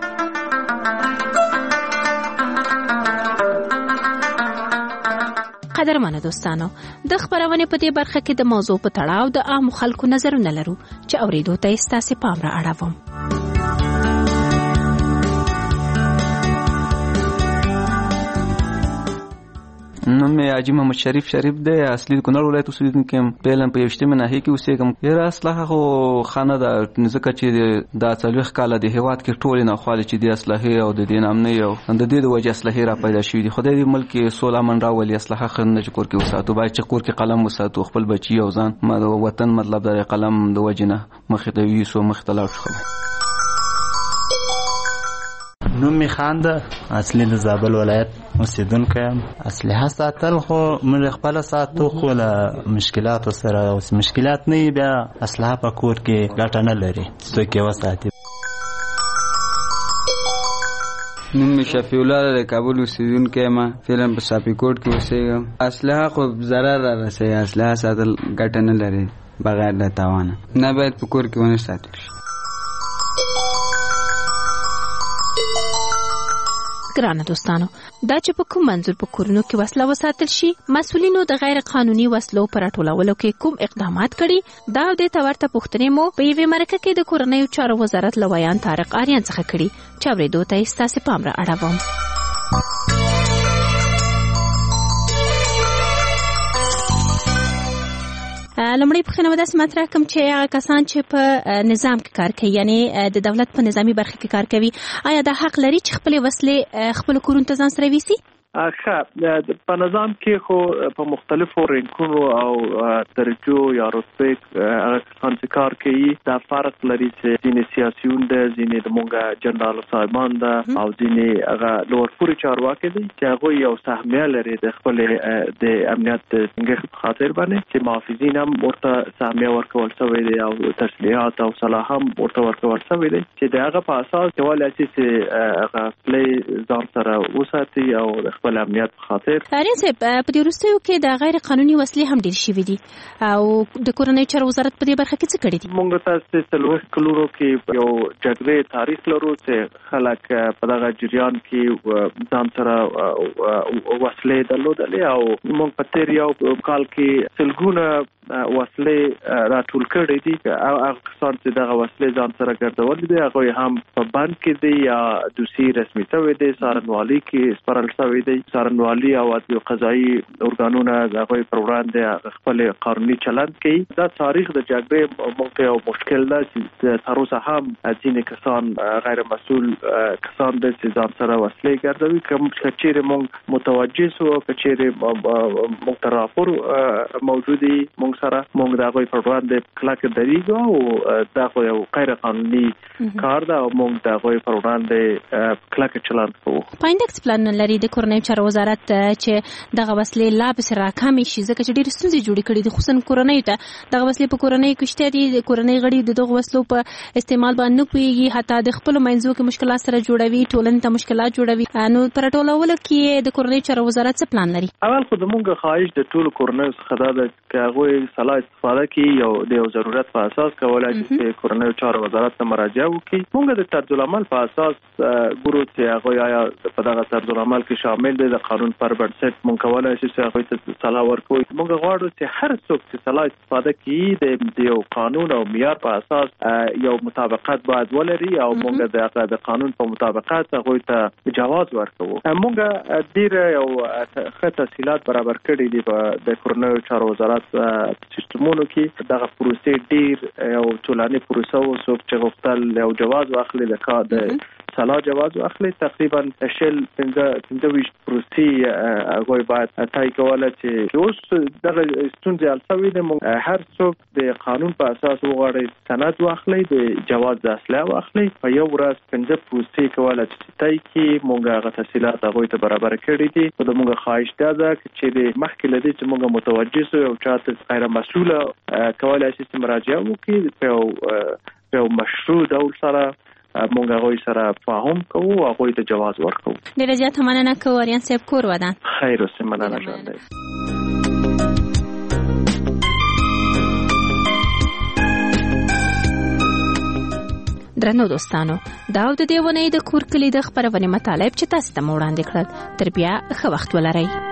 قدرمنو دوستانو، د خبرونې په دې برخه کې د موضوع په تړاو د عامو خلکو نظرونه لرو چې اورېدو ته یې ستاسې پام را اړوم. نوم یې حاجي محمد شریف شریف دی، اصلي د کونړ ولایت اوسېدونکی یم. فعلاً په یوشتمې ناحیې کې اوسېږم. یاره اسلحه خو ښه نه ده، ځکه چې دا څلوېښت کاله د هېواد کې ټولې ناخوالې چې دې اسلحې او د دې نامنۍ او د دې د وجې اسلحې را پیدا شوي دي. خدای دې ملک کې سوله امن راولي. اسلحه ښه نه چې کور کې وساتو، باید چې کور کې قلم وساتو، خپل بچي او ځان. ما د وطن مطلب د قلم د وجې نه مخې ته ویسو، مخې ته لاړ شو. نوم می خان ده، اصلي د زابل ولایت اوسیدونکی یم. اسلحه ساتل خو موږ خپل ساتو، خو له مشکلاتو سره اوس مشکلات نه بیا اسلحه په کور کې ګټه نه لري څوک یې وساتي. نوم می شفیع الله د کابل اوسیدونکی یم. فعلا په صافي کوټ کې اوسېږم. اسلحه خو ضرر را رسوي. اسلحه ساتل ګټه نه لري بغیر د تاوانه. نه باید په کور کې ونه ساتل شي. ګرانه دوستانو، دا چې په کوم منظور په کورونو کې وسله وساتل شي، مسؤلینو د غیر قانوني وسلو پر راټولولو کې کوم اقدامات کړي، دا او د تورته پوښتنې مو په یوې مرکه کې د کورنیو چارو وزارت لویان طارق آریان څخه کړي چې اورېدو ته یې ستاسې پام را اړوم. لومړی پوښتنه به داسې مطرح کړم چې هغه کسان چې په نظام کې کار کوي، یعنی د دولت په نظامي برخه کې کار کوي، آیا دا حق لري چې خپلې وسلې خپلو کورونو ته ځان سره ویسي؟ ښه، په نظام کې خو په مختلفو رینکونو او درجو یا رتبې هغه کسان چې کار کوي دا فرق لري چې ځینې سیاسیون ده، ځینې زموږ جنرال صاحبان ده او ځینې هغه لوړ پوړي چارواکي دي چې هغوی یو سهمیه لري د خپلې د امنیت د ټینګښت په خاطر باندې، چې محافظین هم ورته سهمیه ورکول شوی دی او تسلیحات او سلاح هم ورته ورکول شوی دی چې د هغه په اساس کولی شي چې هغه خپلې ځان سره وساتي او خپل امنیت په خاطر. آریان صاحب، په دې وروستیو کې د غیر قانوني وسلې هم ډېر شوي دي او د کورنیو چارو وزارت په دې برخه کې څه کړي دي؟ موږ تاسو څلوېښت کلونو کې یو جګړې تاریخ لرو چې خلک په دغه جریان کې ځان سره وسلې درلودلې او موږ په تېر یو کال کې سلګونه وسلې راټول کړي دي. هغه کسان چې دغه وسلې ځان سره ګرځولې دي هغوی هم په بند کې دي یا دوسي رسمي شوي دي، څارنوالي کې سپارل شوي دي. څارنوالي او عدلي قضایي ارګانونه د هغوی پر وړاندې خپل قانوني چلند کوي. دا تاریخ د جګړې موږ ته یو مشکل ده چې تر اوسه هم ځینې کسان غیر مسؤل کسان دي چې ځان سره وسلې ګرځوي. که چیرې موږ متوجه سو، که چیرې موږ ته راپور موجود وي، موږ سره موږ د هغوی پر وړاندې کلکه درېږو او دا خو یو غیر قانوني کار ده او موږ د هغوی پر وړاندې کلکه چلند کوو. پاینډکس پلان لري د کورنیو کورنۍ چارو وزارت چې دغه وسلې لا پسې راکامې شي ځکه چې ډېرې ستونزې جوړې کړي دي خصوصا کورنۍ ته دغه وسلې په کورنۍ کې شته دي د کورنۍ غړي د دغه وسلو په استعمال باندې نه پوهېږي حتی د خپلو منځو کې مشکلات سره جوړوي ټولنې ته مشکلات جوړوي نو په راټولولو کې د کورنۍ چارو وزارت څه پلان لري؟ اول خو زموږ خواهش د ټولو کورنیو څخه دا ده چې هغوی سلا استفاده کړي یو د یو ضرورت په اساس کولای شي چې کورنیو چارو وزارت ته مراجعه وکړي. موږ د طرزالعمل په اساس ګورو چې هغوی آیا په دغه طرزالعمل کې شامل دي د قانون پر بنسټ موږ کولای شو چې هغوی ته سلا ورکړو. موږ غواړو چې هر څوک چې سلا استفاده کوي د یو قانون او معیار په اساس یو مطابقت باید ولري او موږ د د قانون په مطابقت هغوی ته جواز ورکړو. موږ ډیر یو ښه تفصیلات برابر کړي دي په د کورنیو چارو وزارت سیستمونو کې دغه پروسې ډیر یو ټولنې پروسه او څوک چې غوښتل یو جواز واخلي د کار د سلا جواز واخلي تقریبا شل پنځه ویشت پروسې هغوی باید تای کوله چې اوس دغه ستونزې حل شوې دي. هر څوک د قانون په اساس وغواړي سند واخلي د جواز د اصلاح واخلي په یو ورځ پنځه پروسې کوله چې تای کې موږ هغه تفصیلات هغوی ته برابر کړي دي. خو موږ خواهش دا ده چې د مخکې لدی چې موږ متوجه سو او چاته غیر مسؤله کولای شي چې مراجعه وکړي په یو مشروع ډول سره موږ هغوی سره فهم کوو او هغوی ته جواز ورکوو. ډېره زیاته مننه کوو آریان صاحب کور ودان. خیر اوسئ مننه ژوندی. درنو دوستانو دا د دې ونې د کور کلی د خبرونې مطالب چې تاسو ته وړاندې کړل تر بیا ښه وخت ولرئ.